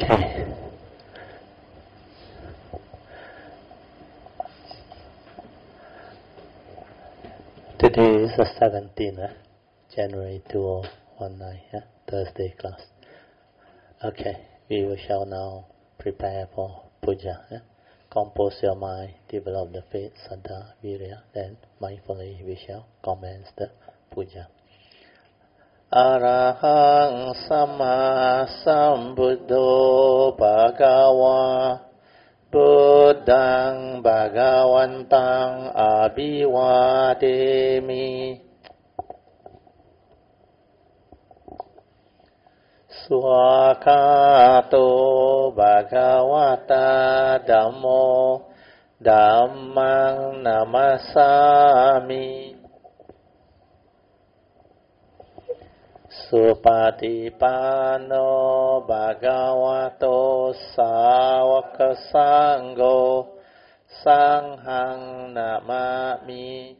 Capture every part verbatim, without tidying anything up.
Okay. Today is the seventeenth, eh? January two thousand nineteen, eh? Thursday class. Okay, we shall now prepare for puja. Eh? Compose your mind, develop the faith, saddha, virya, then mindfully we shall commence the puja. Arahang Sama Sambuddho Bhagava Buddhang Bhagavantang Abhivademi Swakato Bhagavata Dhammo Dhammang Namasami Supatipano Bhagavato Sāvaka Sangho Sanghang Namami.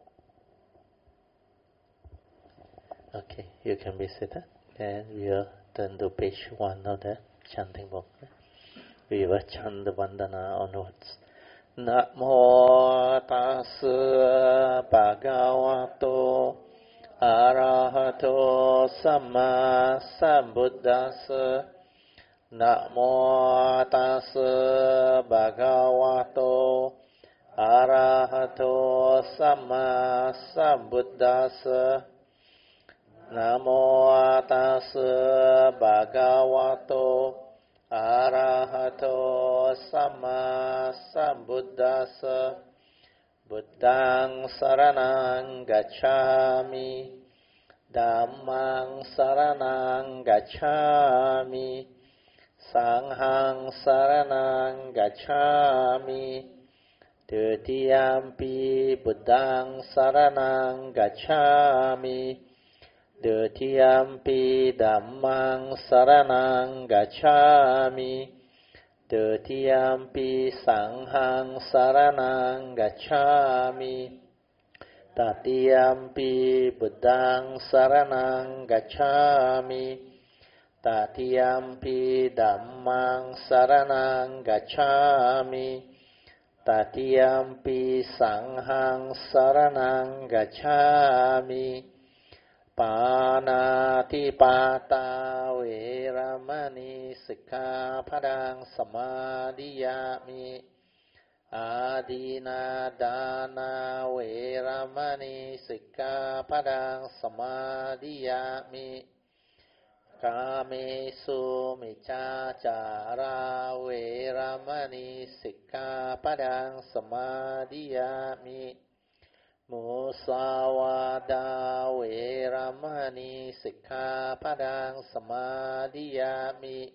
Okay, you can be seated. And we will turn to page one of the chanting book. We will chant the Vandana onwards. Namo Tassa Bhagavato Arahato Samma Sambuddhassa. Namo Tassa Bhagavato Arahato Samma Sambuddhassa. Namo Tassa Bhagavato Arahato Samma Sambuddhassa. Buddhang saranang gacchami, Dhammang saranang gacchami, Sanghang saranang gacchami, Dutiyampi Buddhang saranang gacchami, Dutiyampi Dhammang saranang gacchami, Dutiyampi Sanghang saranang gacchami, Tatiyampi Buddhang saranang gacchami, Tatiyampi Dhammang saranang gacchami, Tatiyampi Sanghang saranang gacchami. Panatipata Veramani Sikkhapadang Samadhiyami. Adina Dana Veramani Sikkhapadang Samadhiyami. Kamesu Miccācara Veramani Sikkhapadang Samadhiyami. Musawada Veramani Sikkhapadang Samadhiyami.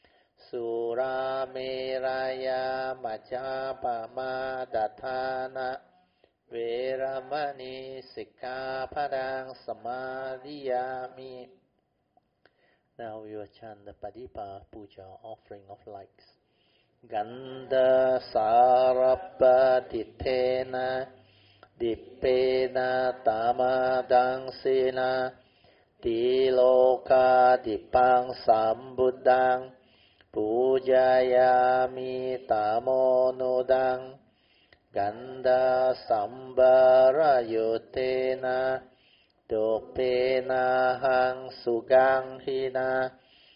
Surameraya Majjapama Dathana Veramani Sikkhapadang Samadhiyami. Now we will chant the Padipa Puja, offering of lights. Gandha Sarabha Tithena Dippena Tamadang Sena Tiloka Dipang Sambuddhang Pujayami Tamonudang Gandha Sambara Yutena Dopena Hang Sugang Hina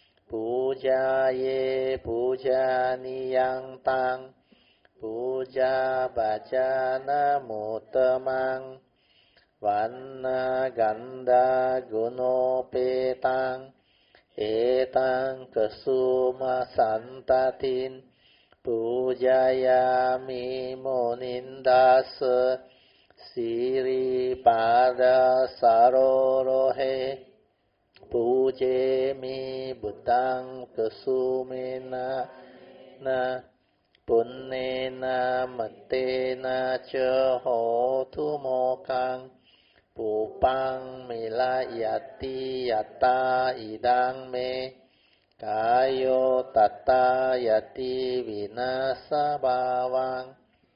Pujaye Pujaniyang Tang Puja Bhajana Muttamang Vanna Gandha Gunopetang Etang Kasuma Santatin Pujayami Munindasa Siri Pada Sarorohe Pujemi Buddhang Kasumena Na Punnena Mattena Cha Hotu Mokang Pupang Milayati Yata Idang Me Kayo Tata Yati Vinasa Bhavang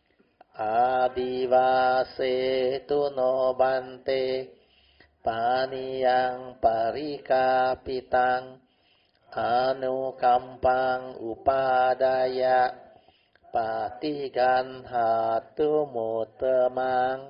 Adivase Tuno Bante Paniyang Parikapitang Anu kampang upadaya patigan hatu mutamang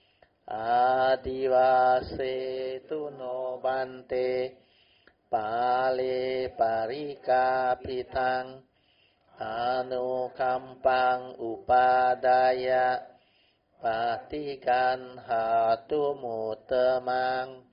adivase tu no bante pale parika pitang anu kampang upadaya patigan hatu mutamang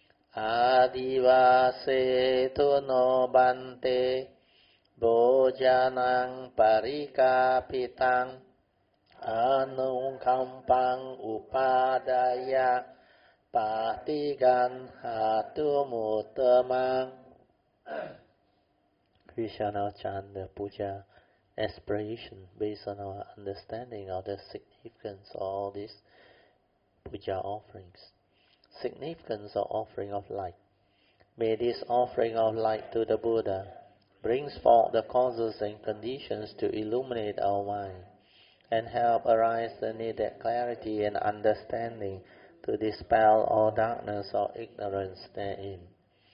adivase tu no bante bojanang parikapitang anung kampang upadaya patigan hatu mutamang. We shall now chant the puja aspiration based on our understanding of the significance of all these puja offerings. Significance of offering of light. May this offering of light to the Buddha brings forth the causes and conditions to illuminate our mind and help arise the needed clarity and understanding to dispel all darkness or ignorance therein.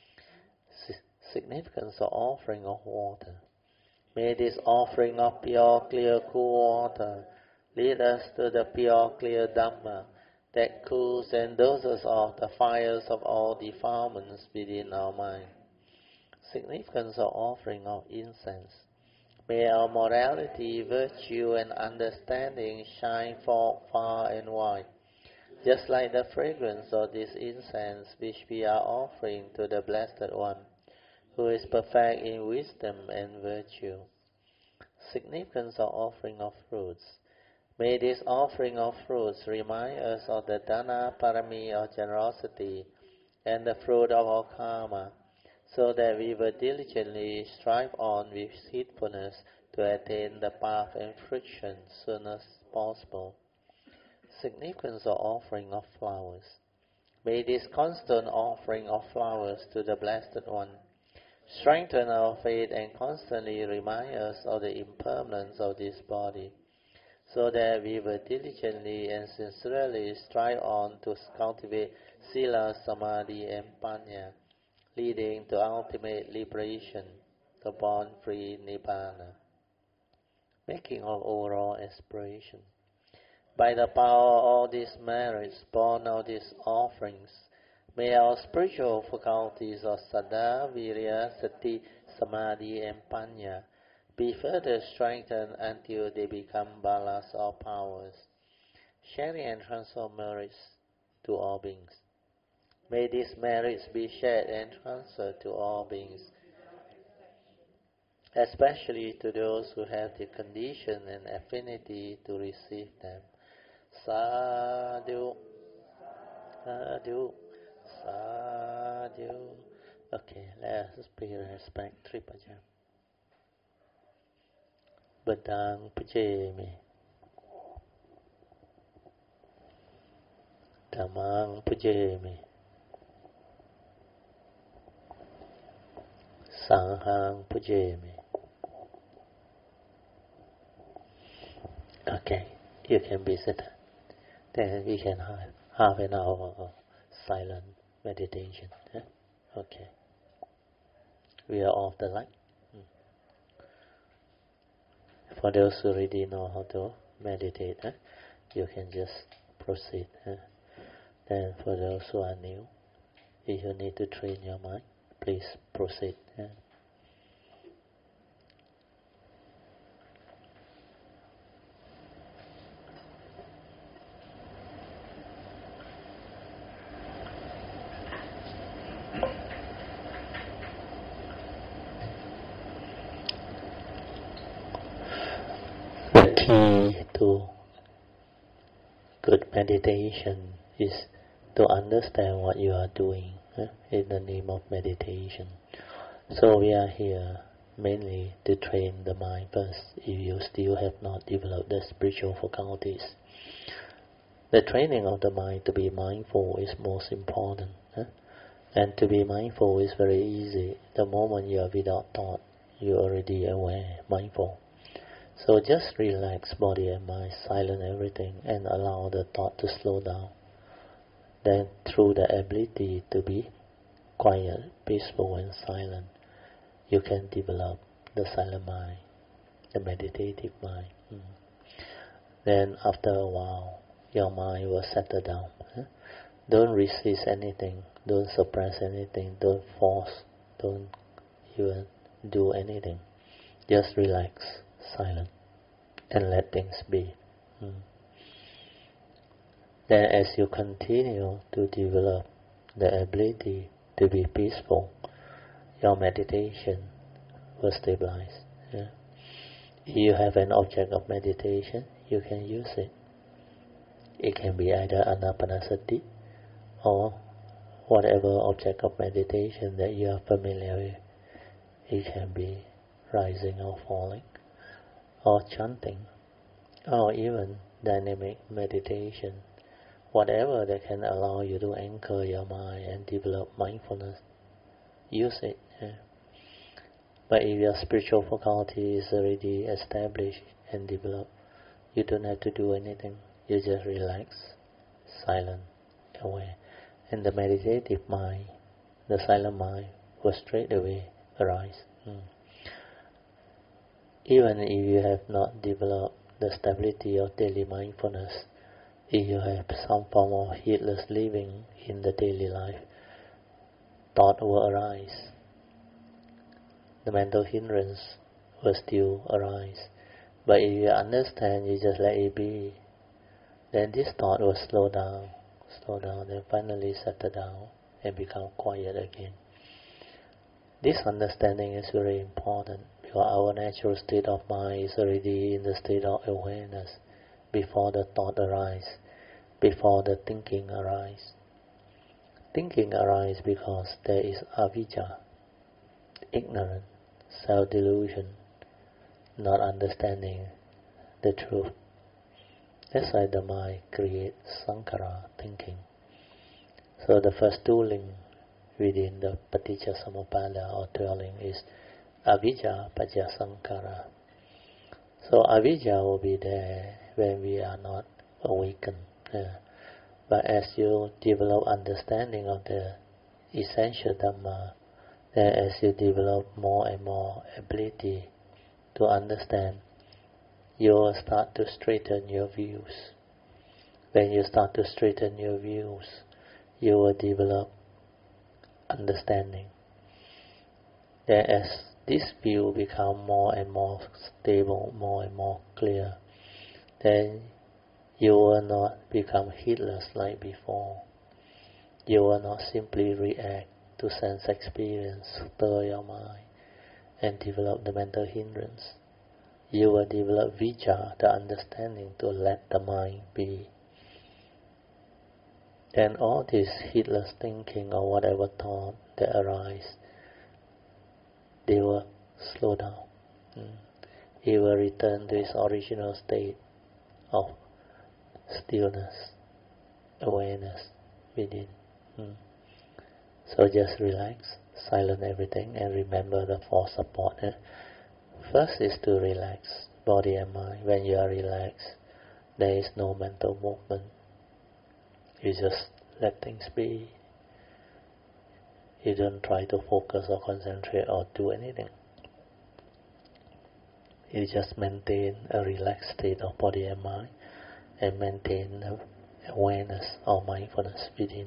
Significance of offering of water. May this offering of pure, clear, cool water lead us to the pure, clear Dhamma that cools and doses off the fires of all defilements within our mind. Significance of offering of incense. May our morality, virtue and understanding shine forth far and wide, just like the fragrance of this incense which we are offering to the Blessed One, who is perfect in wisdom and virtue. Significance of offering of fruits. May this offering of fruits remind us of the Dana Parami of generosity and the fruit of our karma, so that we will diligently strive on with heedfulness to attain the path and fruition soon as possible. Significance of offering of flowers. May this constant offering of flowers to the Blessed One strengthen our faith and constantly remind us of the impermanence of this body, so that we will diligently and sincerely strive on to cultivate Sila, Samadhi and Panya, leading to ultimate liberation, the born-free Nibbana. Making of overall aspiration. By the power of all these merits born of these offerings, may our spiritual faculties of Saddha, Virya, Sati, Samadhi and Panya be further strengthened until they become balas or powers, sharing and transform merits to all beings. May these merits be shared and transferred to all beings, especially to those who have the condition and affinity to receive them. Sadhu, sadhu, sadhu. Okay, let us pay respect. Tripaja. Badang pujemi. Dhammang pujemi. Sanghang pujemi. Okay, you can be seated. Then we can have half an hour of silent meditation. Huh? Okay. We are off the light. Hmm. For those who already know how to meditate, huh? You can just proceed. Huh? Then for those who are new, if you need to train your mind, please proceed. Huh? The key to good meditation is to understand what you are doing eh, in the name of meditation. So we are here mainly to train the mind first, if you still have not developed the spiritual faculties. The training of the mind to be mindful is most important. Eh? And to be mindful is very easy. The moment you are without thought, you are already aware, mindful. So just relax body and mind, silent everything, and allow the thought to slow down. Then through the ability to be quiet, peaceful and silent, you can develop the silent mind, the meditative mind. Mm. Then after a while, your mind will settle down. Eh? Don't resist anything, don't suppress anything, don't force, don't even do anything. Just relax, silent, and let things be. Mm. Then as you continue to develop the ability to be peaceful, your meditation will stabilize. Yeah? If you have an object of meditation, you can use it. It can be either anapanasati or whatever object of meditation that you are familiar with. It can be rising or falling, or chanting, or even dynamic meditation. Whatever that can allow you to anchor your mind and develop mindfulness, use it. Yeah? But if your spiritual faculty is already established and developed, you don't have to do anything. You just relax, silent, aware. And the meditative mind, the silent mind, will straight away arise. Mm. Even if you have not developed the stability of daily mindfulness, if you have some form of heedless living in the daily life, thought will arise. The mental hindrance will still arise. But if you understand, you just let it be, then this thought will slow down, slow down, and finally settle down and become quiet again. This understanding is very important because our natural state of mind is already in the state of awareness before the thought arises, before the thinking arises. Thinking arises because there is avijja, ignorance, self-delusion, not understanding the truth. That's why the mind creates sankhara, thinking. So the first tooling within the paticca samuppada or dwelling is avijja pajja sankhara. So avijja will be there when we are not awakened. Yeah. But as you develop understanding of the essential Dhamma, then as you develop more and more ability to understand, you will start to straighten your views. When you start to straighten your views, you will develop understanding. Then as this view becomes more and more stable, more and more clear, then you will not become heedless like before. You will not simply react to sense experience, stir your mind, and develop the mental hindrance. You will develop vijja, the understanding to let the mind be. Then all this heedless thinking or whatever thought that arise, they will slow down. Mm. It will return to its original state of stillness, awareness within. Mm. So just relax, silence everything, and remember the four support. Eh? First is to relax body and mind. When you are relaxed, there is no mental movement. You just let things be. You don't try to focus or concentrate or do anything. You just maintain a relaxed state of body and mind and maintain awareness or mindfulness within.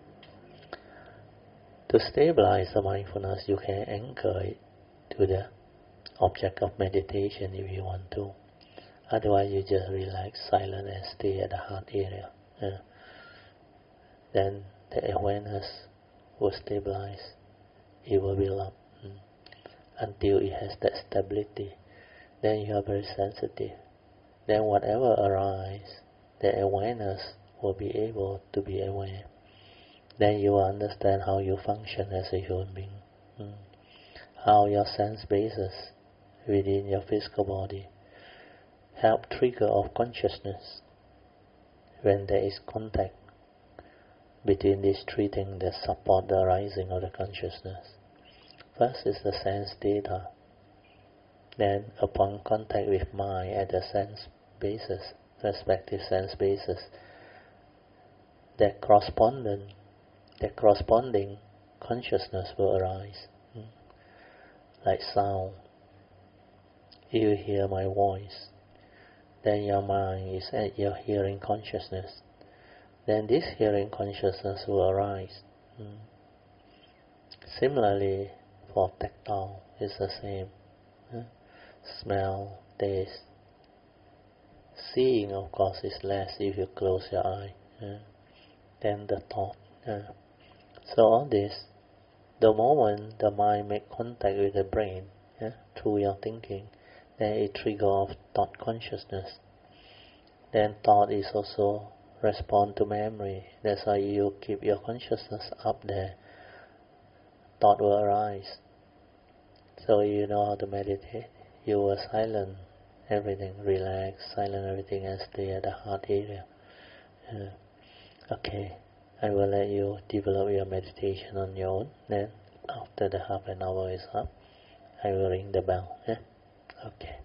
To stabilize the mindfulness, you can anchor it to the object of meditation if you want to. Otherwise, you just relax, silent, and stay at the heart area. Yeah. Then the awareness will stabilize. It will build up mm, until it has that stability. Then you are very sensitive. Then whatever arises, the awareness will be able to be aware. Then you will understand how you function as a human being. Mm. How your sense bases within your physical body help trigger of consciousness when there is contact between these three things that support the arising of the consciousness. First is the sense data. Then upon contact with mind at the sense basis, respective sense basis, that correspondent, that corresponding consciousness will arise. like sound. You hear my voice, then your mind is at your hearing consciousness. Then this hearing consciousness will arise. Mm. Similarly, for tactile, it's the same. Uh, smell, taste. Seeing, of course, is less if you close your eye. Uh, then the thought. Uh. So all this, the moment the mind make contact with the brain uh, through your thinking, then it trigger off thought consciousness. Then thought is also respond to memory. That's why you keep your consciousness up there. Thought will arise. So you know how to meditate. You will silent everything, relax, silent everything and stay at the heart area. Uh, okay, I will let you develop your meditation on your own. Then after the half an hour is up, I will ring the bell. Yeah? Okay.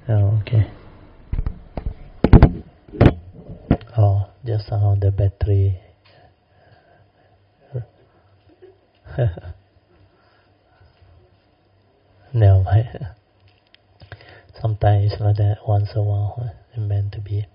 Oh, okay. Oh, just how the battery. No, sometimes it's like that. Once a while, it's meant to be.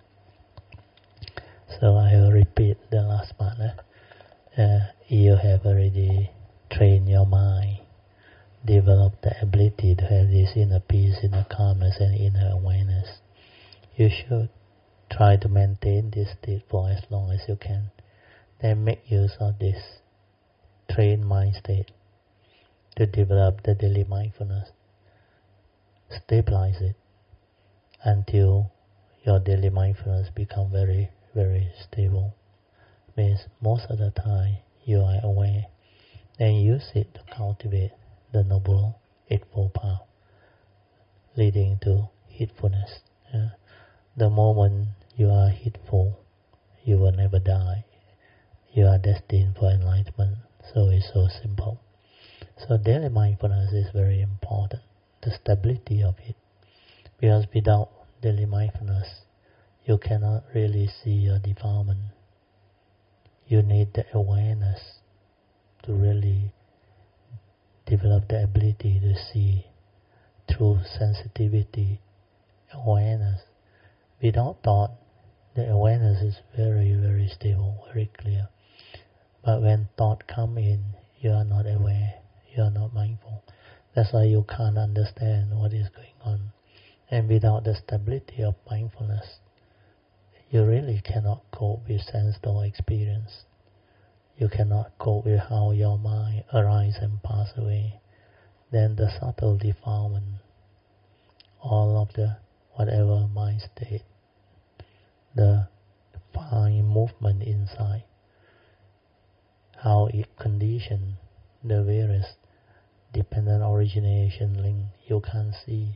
So I will repeat the last part. Eh? Uh, you have already trained your mind, developed the ability to have this inner peace, inner calmness, and inner awareness. You should try to maintain this state for as long as you can. Then make use of this trained mind state to develop the daily mindfulness. Stabilize it until your daily mindfulness become very, very stable. Means most of the time you are aware, and use it to cultivate the Noble Eightfold Path, leading to heedfulness. Yeah. The moment you are heedful, you will never die. You are destined for enlightenment. So it's so simple. So daily mindfulness is very important, the stability of it. Because without daily mindfulness, you cannot really see your defilement. You need the awareness to really develop the ability to see through sensitivity, awareness. Without thought, the awareness is very, very stable, very clear. But when thought come in, you are not aware, you are not mindful. That's why you can't understand what is going on. And without the stability of mindfulness, you really cannot cope with sense door experience. You cannot cope with how your mind arises and passes away. Then the subtle defilement, all of the whatever mind state, the fine movement inside, how it conditions the various dependent origination link you can't see.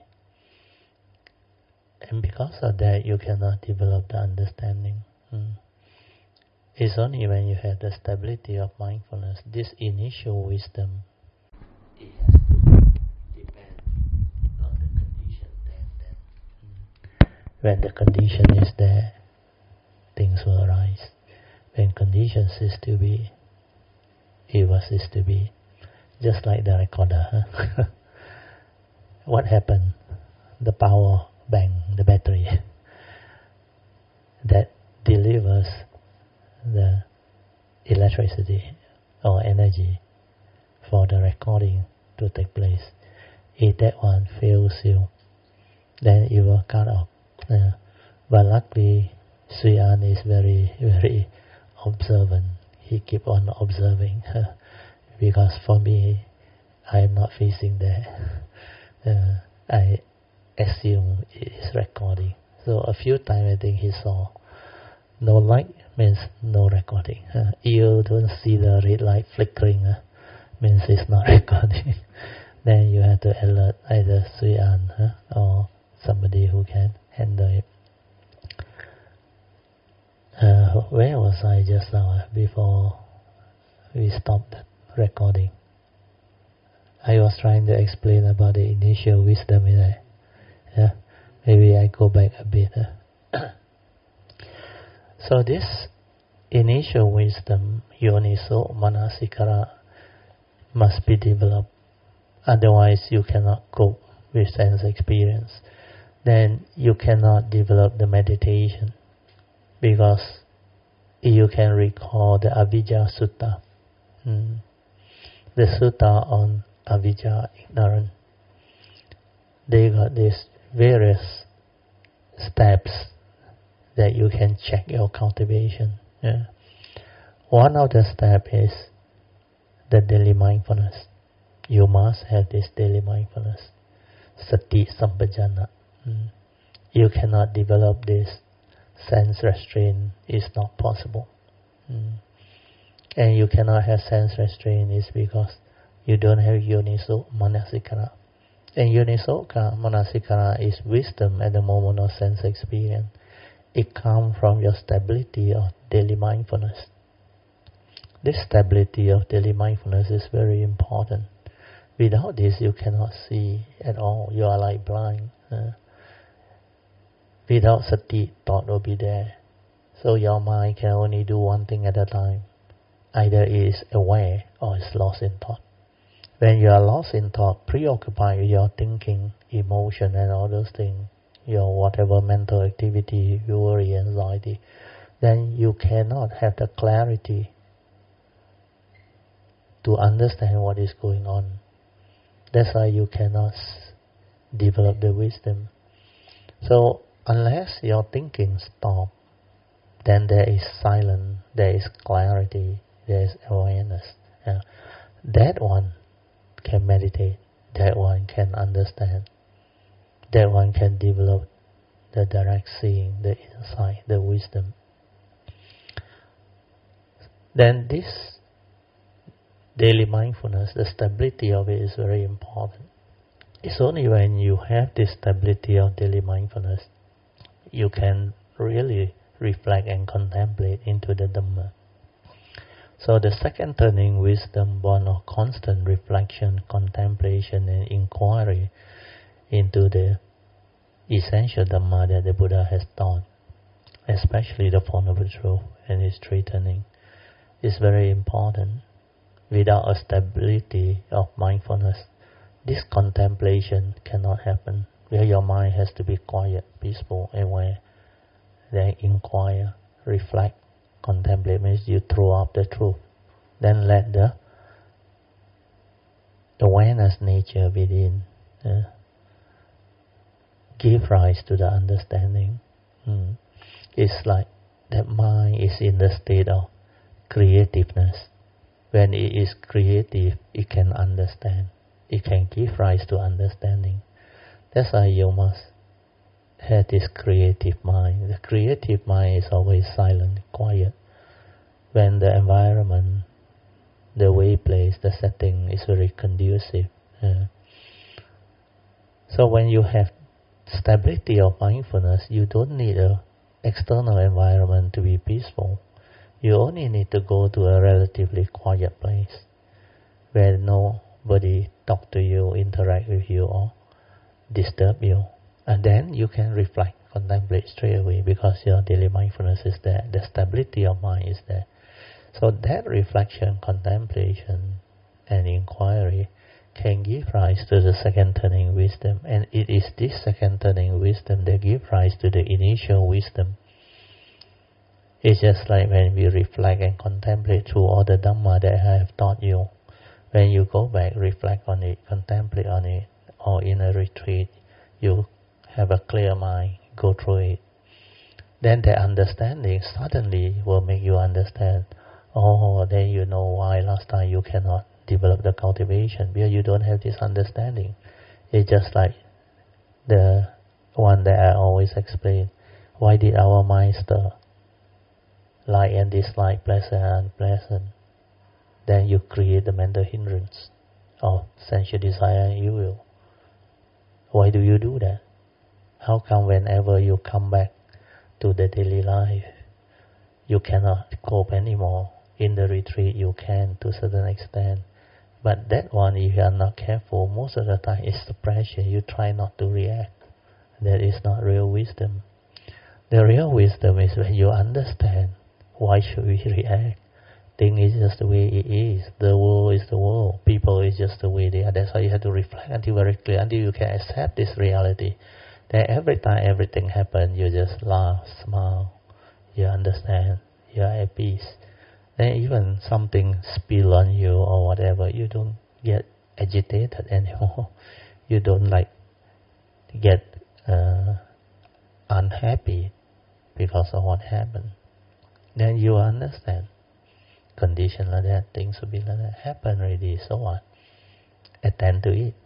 And because of that, you cannot develop the understanding. Hmm. It's only when you have the stability of mindfulness, this initial wisdom, it has to depend on the condition then. then. Hmm. When the condition is there, things will arise. When condition cease to be, it will cease to be. Just like the recorder. Huh? What happened? The power bank, the battery that delivers the electricity or energy for the recording to take place. If that one fails you, then it will cut off. Uh, but luckily, Sui An is very, very observant. He keep on observing. Uh, because for me, I am not facing there. Uh, I assume it is recording. So a few times I think he saw no light means no recording. Uh, you don't see the red light flickering, uh, means it's not recording. Then you have to alert either Sui An uh, or somebody who can handle it. Uh, where was I just now uh, before we stopped recording? I was trying to explain about the initial wisdom in it. Yeah? Maybe I go back a bit. Uh. So this initial wisdom, yoniso manasikara, must be developed. Otherwise you cannot cope with sense experience. Then you cannot develop the meditation. Because you can recall the Avijja Sutta. Hmm. The Sutta on Avijja, ignorance. They got these various steps that you can check your cultivation. Yeah. One of the steps is the daily mindfulness. You must have this daily mindfulness. Sati Sampajana. Mm. You cannot develop this sense restraint. Is not possible. Mm. And you cannot have sense restraint is because you don't have yoniso manasikara. And yoniso manasikara is wisdom at the moment of sense experience. It comes from your stability of daily mindfulness. This stability of daily mindfulness is very important. Without this, you cannot see at all. You are like blind. Uh, Without sati, thought will be there. So your mind can only do one thing at a time. Either it is aware or it's lost in thought. When you are lost in thought, preoccupied with your thinking, emotion and all those things, your whatever mental activity, worry, anxiety, then you cannot have the clarity to understand what is going on. That's why you cannot develop the wisdom. So unless your thinking stops, then there is silence, there is clarity, there is awareness. Yeah. That one can meditate, that one can understand, that one can develop the direct seeing, the insight, the wisdom. Then this daily mindfulness, the stability of it is very important. It's only when you have this stability of daily mindfulness, you can really reflect and contemplate into the Dhamma. So the second turning, wisdom born of constant reflection, contemplation and inquiry into the essential Dhamma that the Buddha has taught, especially the Four Noble Truths and its three turning, is very important. Without a stability of mindfulness, this contemplation cannot happen, where your mind has to be quiet, peaceful, aware. Then inquire, reflect, contemplate means you throw up the truth. Then let the awareness nature within uh, give rise to the understanding. Mm. It's like that mind is in the state of creativeness. When it is creative, it can understand. It can give rise to understanding. That's why you must have this creative mind. The creative mind is always silent, quiet. When the environment, the way place, the setting is very conducive. Uh, so when you have stability of mindfulness, you don't need an external environment to be peaceful. You only need to go to a relatively quiet place where nobody talk to you, interact with you or disturb you. And then you can reflect, contemplate straight away because your daily mindfulness is there. The stability of mind is there. So that reflection, contemplation and inquiry can give rise to the second turning wisdom. And it is this second turning wisdom that gives rise to the initial wisdom. It's just like when we reflect and contemplate through all the Dhamma that I have taught you. When you go back, reflect on it, contemplate on it, or in a retreat, you have a clear mind, go through it. Then the understanding suddenly will make you understand. Oh, then you know why last time you cannot develop the cultivation, because you don't have this understanding. It's just like the one that I always explain. Why did our mind stir? Like and dislike, pleasant and unpleasant. Then you create the mental hindrance of sensual desire and evil. Why do you do that? How come whenever you come back to the daily life, you cannot cope anymore? In the retreat you can to a certain extent. But that one, if you are not careful, most of the time it's suppression. You try not to react. That is not real wisdom. The real wisdom is when you understand why should we react. Thing is just the way it is. The world is the world. People is just the way they are. That's why you have to reflect until very clear, until you can accept this reality. That every time everything happens, you just laugh, smile. You understand. You are at peace. Then even something spill on you or whatever, you don't get agitated anymore. You don't like get uh, unhappy because of what happened. Then you understand. Condition like that, things will be like that. Happen already, so what? Attend to it.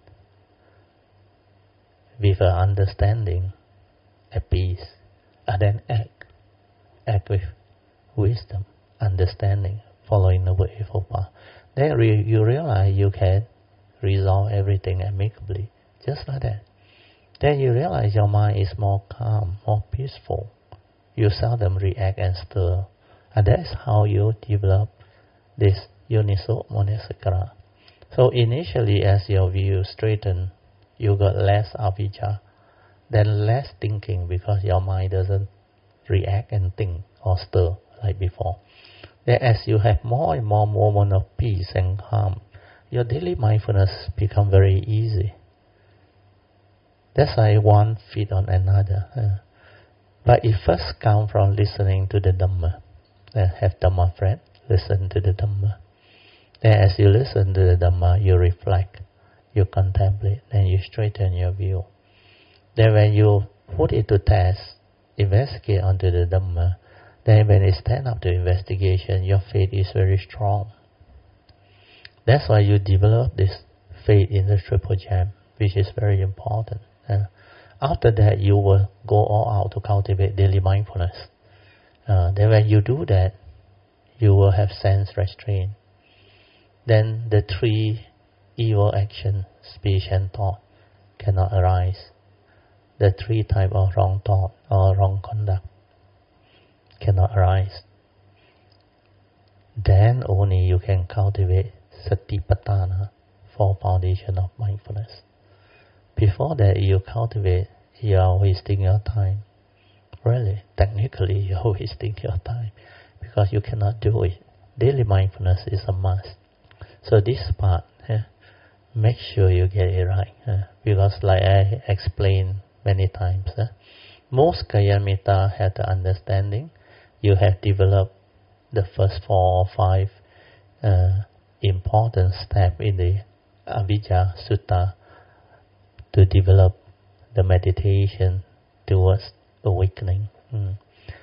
With an understanding, at peace. And then act. Act with wisdom, understanding, following the Eightfold Path. Then re- you realize you can resolve everything amicably. Just like that. Then you realize your mind is more calm, more peaceful. You seldom react and stir. And that's how you develop this Yoniso Manasikara. So initially, as your view straighten, you got less avijja. then less thinking because your mind doesn't react and think or stir like before. Then as you have more and more moments of peace and calm, your daily mindfulness become very easy. That's why one feed on another. Uh, but it first comes from listening to the Dhamma. Uh, have Dhamma friend, listen to the Dhamma. Then as you listen to the Dhamma, you reflect, you contemplate, then you straighten your view. Then when you put it to test, investigate onto the Dhamma, then when it stands up to investigation, your faith is very strong. That's why you develop this faith in the Triple Gem, which is very important. Uh, after that, you will go all out to cultivate daily mindfulness. Uh, then when you do that, you will have sense restraint. Then the three evil action, speech and thought cannot arise. The three type of wrong thought or wrong conduct cannot arise. Then only you can cultivate Satipatthana, four foundation of mindfulness. Before that, you cultivate, you are wasting your time. Really, technically, you are wasting your time because you cannot do it. Daily mindfulness is a must. So this part, yeah, make sure you get it right. Yeah, because like I explained many times, yeah, most Kalyana have the understanding. You have developed the first four or five uh, important steps in the Avijja Sutta to develop the meditation towards awakening. Mm.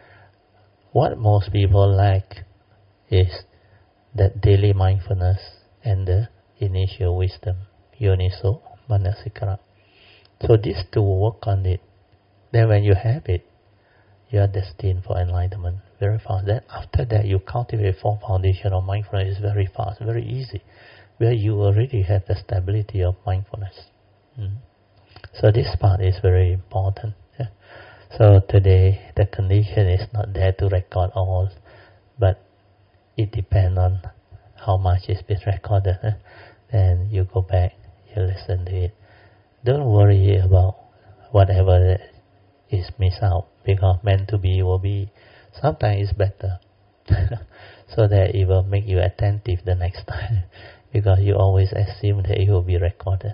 What most people lack is that daily mindfulness and the initial wisdom, Yoniso Manasikara. So these two work on it. Then when you have it, you are destined for enlightenment very fast. Then after that, you cultivate four foundation of mindfulness is very fast, very easy, where you already have the stability of mindfulness. Mm. So this part is very important. Yeah. So today, the condition is not there to record all, but it depends on how much is being recorded. Eh? Then you go back, you listen to it. Don't worry about whatever is missed out, because meant to be will be. Sometimes it's better, so that it will make you attentive the next time, because you always assume that it will be recorded.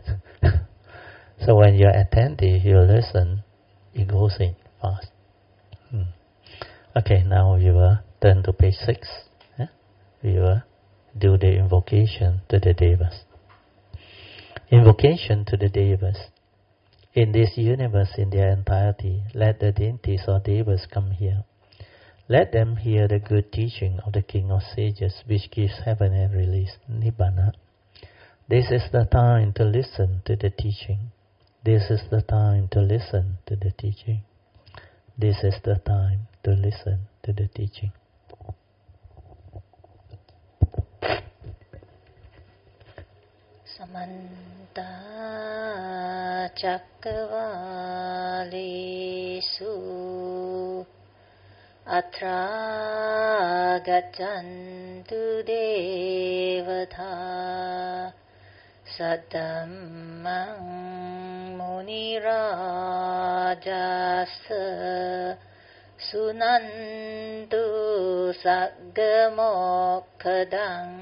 So when you're attentive, you listen, it goes in fast. Hmm. Okay, now we will turn to page six. Yeah? We will do the invocation to the Devas. Invocation to the Devas. In this universe in their entirety, let the deities or Devas come here. Let them hear the good teaching of the King of Sages, which gives heaven and release, Nibbana. This is the time to listen to the teaching. This is the time to listen to the teaching. This is the time to listen to the teaching. Samanta Cakkavalesu Atra Gaccantu Devata Saddammang Munirajasa Sunantu Saggamokkadang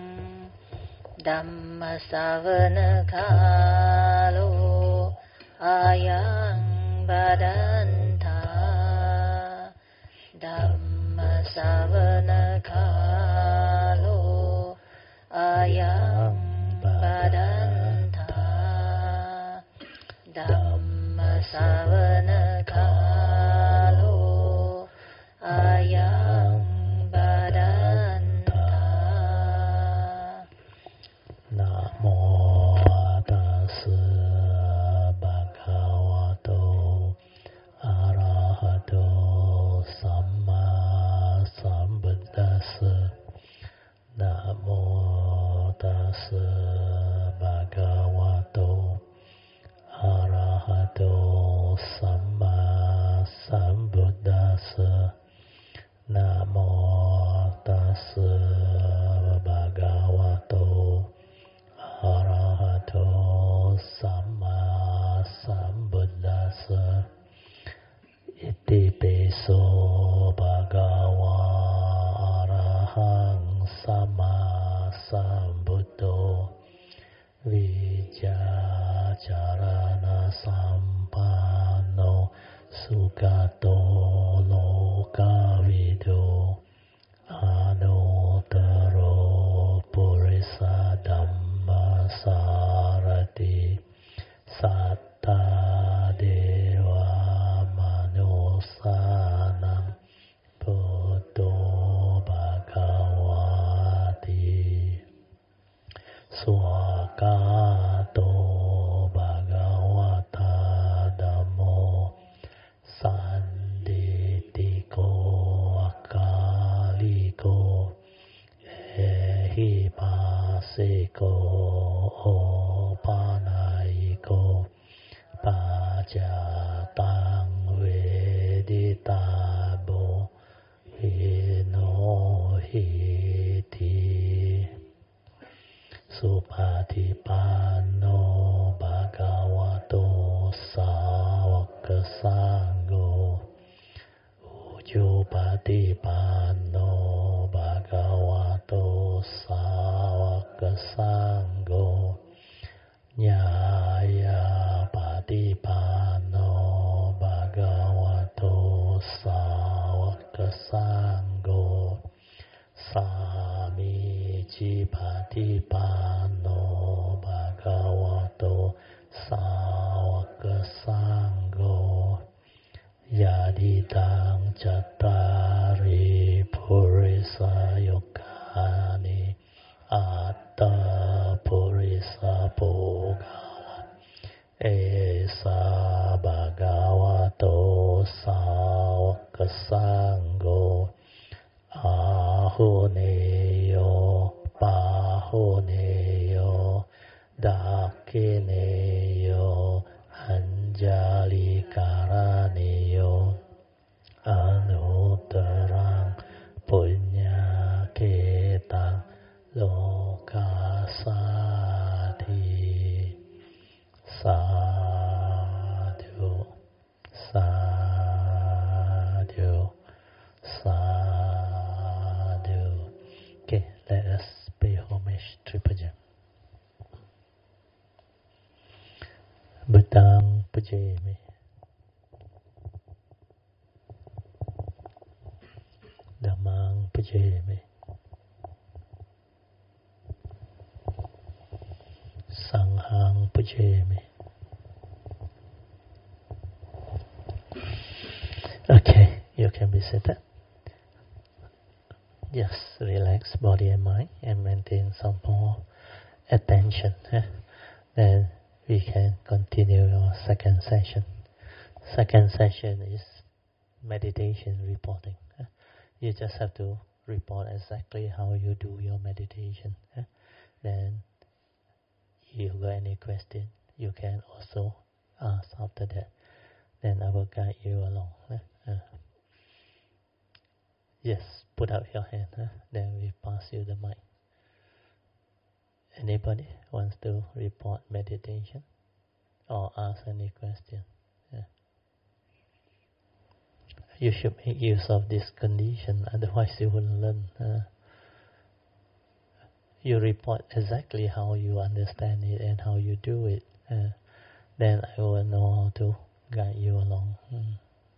Dhamma Savana Kalo Ayang Badanta Dhamma Savana Kalo Ayang Badanta Dhamma Savana Kalo Ayang Badanta. Namo tassa bhagavato arahato samma sambuddhassa. Namo tassa bhagavato arahato samma sambuddhassa. Namo tassa bhagavato arahato samma sambuddhassa. sambuddho Vijjacharana sampanno Sugato lokavido Anuttaro purisa dhamma sarati Satta deva manusanam Buddho bhagavati Swagato bhagavata dhammo Sanditiko akaliko Ehipasiko opanayiko Pajatang veditabo hinohiti Supatipanno bhagavato sāvaka sangho Ujjupatipanno bhagavato sāvaka sangho Nyaya patipanno bhagavato sāvaka sangho Samici patipanno bhagavato sāvaka sangho Yadidang cattari purisa yukani Atta purisa bhogava Esa bhagavato sāvaka sangho Ahuneyo pahuneyo dakineyo anjali karaneyo anuttarang punyaketang lokasati sadhu sadhu sadhu. Okay, let us pay homage to Puja. Buddhang pujayami. Dhammang pujayami. Sanghang pujayami. Okay, you can be seated. Just relax body and mind and maintain some more attention. Eh? Then we can continue our second session. Second session is meditation reporting. Eh? You just have to report exactly how you do your meditation. Eh? Then if you got any question, you can also ask after that. Then I will guide you along. Eh? Uh, yes, put up your hand. Eh? Then we pass you the mic. Anybody wants to report meditation or ask any question? Yeah. You should make use of this condition, otherwise you wouldn't learn. Uh, you report exactly how you understand it and how you do it. Uh, then I will know how to guide you along. Mm.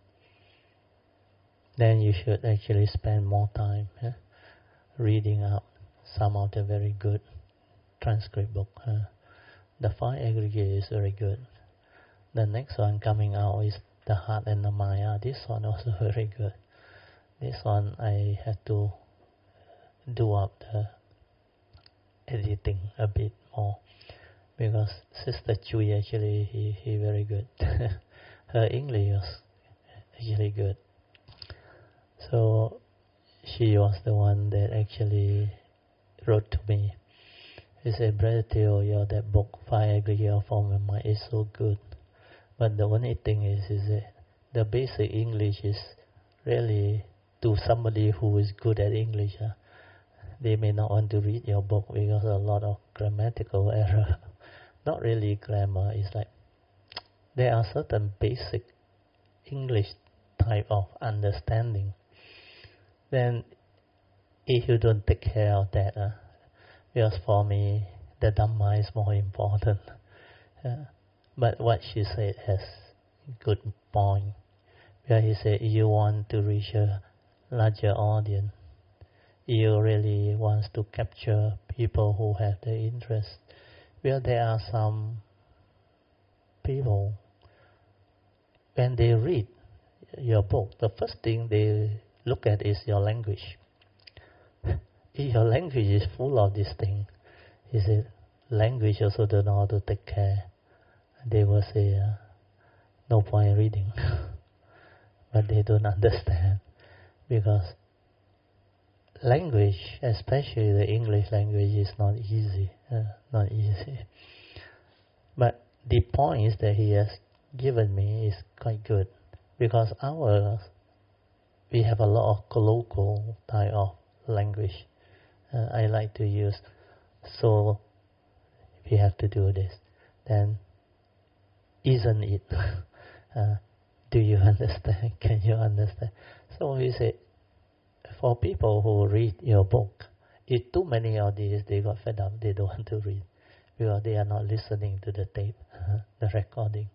Then you should actually spend more time uh, reading out some of the very good transcript book. Uh, the five aggregate is very good. The next one coming out is the Heart and the Maya. This one also very good. This one I had to do up the editing a bit more because Sister Chui actually he, he very good. Her English was actually good. So she was the one that actually wrote to me. He said, Brother Theo, your that book, Five Aggregate of Form and Mind, is so good. But the only thing is, is that the basic English is really to somebody who is good at English. Huh? They may not want to read your book because a lot of grammatical error. Not really grammar. It's like there are certain basic English type of understanding. Then if you don't take care of that, uh, because for me, the Dhamma is more important. Uh, but what she said has good point. Where he said, you want to reach a larger audience. You really want to capture people who have the interest. Well, there are some people, when they read your book, the first thing they look at is your language. If your language is full of this thing, he said, language also don't know how to take care. They will say, uh, no point reading. But they don't understand, because language, especially the English language, is not easy, uh, not easy. But the points that he has given me is quite good, because our we have a lot of colloquial type of language. Uh, I like to use, so we have to do this. Then, isn't it? uh, do you understand? Can you understand? So he said, for people who read your book, if too many of these, they got fed up, they don't want to read, because they are not listening to the tape, the recording.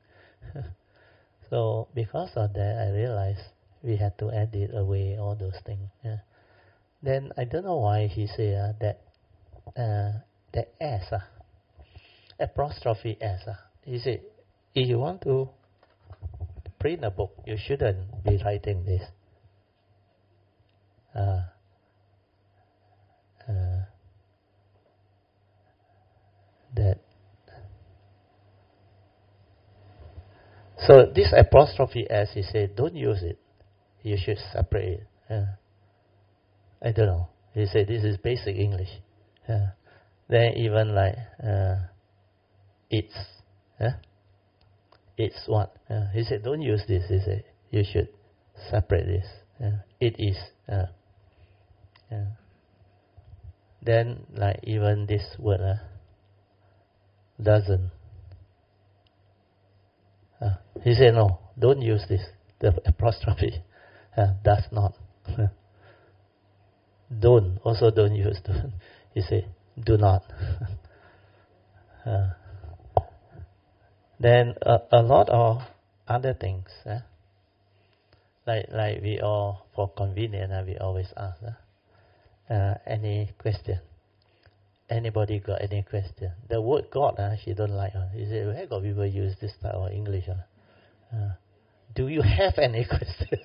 So because of that, I realized we had to edit away all those things. Yeah. Then I don't know why he said uh, that uh, the S, uh, apostrophe S. Uh, he said, if you want to print a book, you shouldn't be writing this. Uh, uh, that so this apostrophe S, he said, don't use it. You should separate it. Uh, I don't know. He said this is basic English. Uh, then even like uh, it's, uh, it's what? Uh, he said don't use this. He said you should separate this. Uh, it is. Uh, uh. Then like even this word uh, doesn't. Uh, he said no, don't use this. The apostrophe uh, does not. Don't, also don't use don't. He said, do not. uh, then a, a lot of other things, eh? like like we all, for convenience, uh, we always ask, uh, uh, any question? Anybody got any question? The word God, uh, she don't like. Uh, he said, where got people use this type of English? Uh? Uh, do you have any question?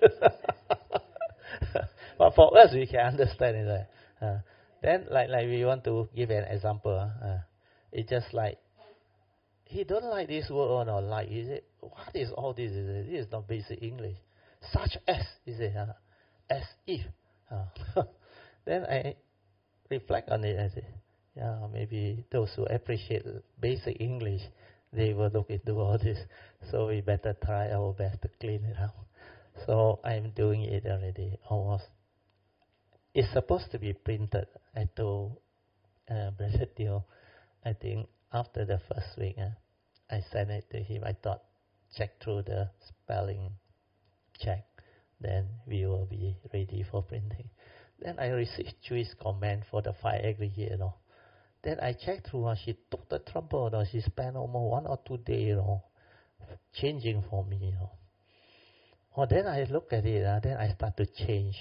But for us, we can understand it. Right? Uh, then, like, like we want to give an example. Uh, it's just like, he don't like this word or not like. He said, what is all this? He said, this is not basic English. Such as, he said, uh, as if. Uh, then I reflect on it and say, yeah, maybe those who appreciate basic English, they will look into all this. So we better try our best to clean it out. So I'm doing it already, almost. It's supposed to be printed. I told uh, Brother Teo, I think after the first week, uh, I sent it to him. I thought, check through the spelling check, then we will be ready for printing. Then I received Chui's comment for the five aggregate, you know. Then I checked through, uh, she took the trouble, you know, she spent almost one or two days, you know, changing for me, you know. Oh, then I look at it, uh, then I start to change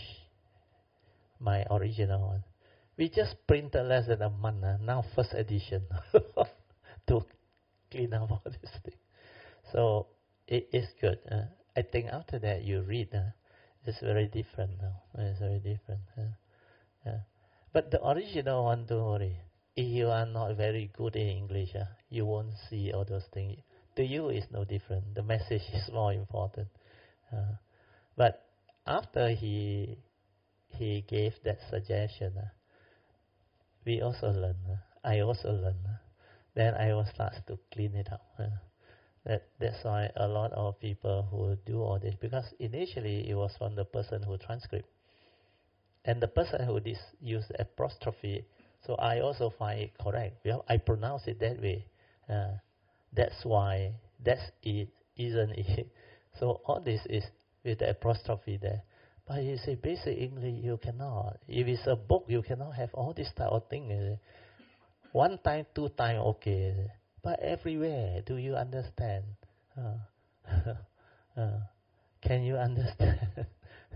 my original one. We just printed less than a month, uh, now first edition, to clean up all this thing. So it is good. Uh, I think after that you read, uh, it's very different now. It's very different. Uh, uh. But the original one, don't worry. If you are not very good in English, uh, you won't see all those things. To you, it's no different. The message is more important. Uh, but after he he gave that suggestion, uh, we also learn. Uh, I also learn. Uh, then I will start to clean it up. Uh, that that's why a lot of people who do all this, because initially it was from the person who transcript, and the person who dis use the apostrophe. So I also find it correct. Well, I pronounce it that way. Uh, that's why. That's it. Isn't it? So all this is with the apostrophe there. But you say basic English, you cannot. If it's a book, you cannot have all this type of thing. One time, two time, okay. But everywhere, do you understand? Uh, uh, can you understand?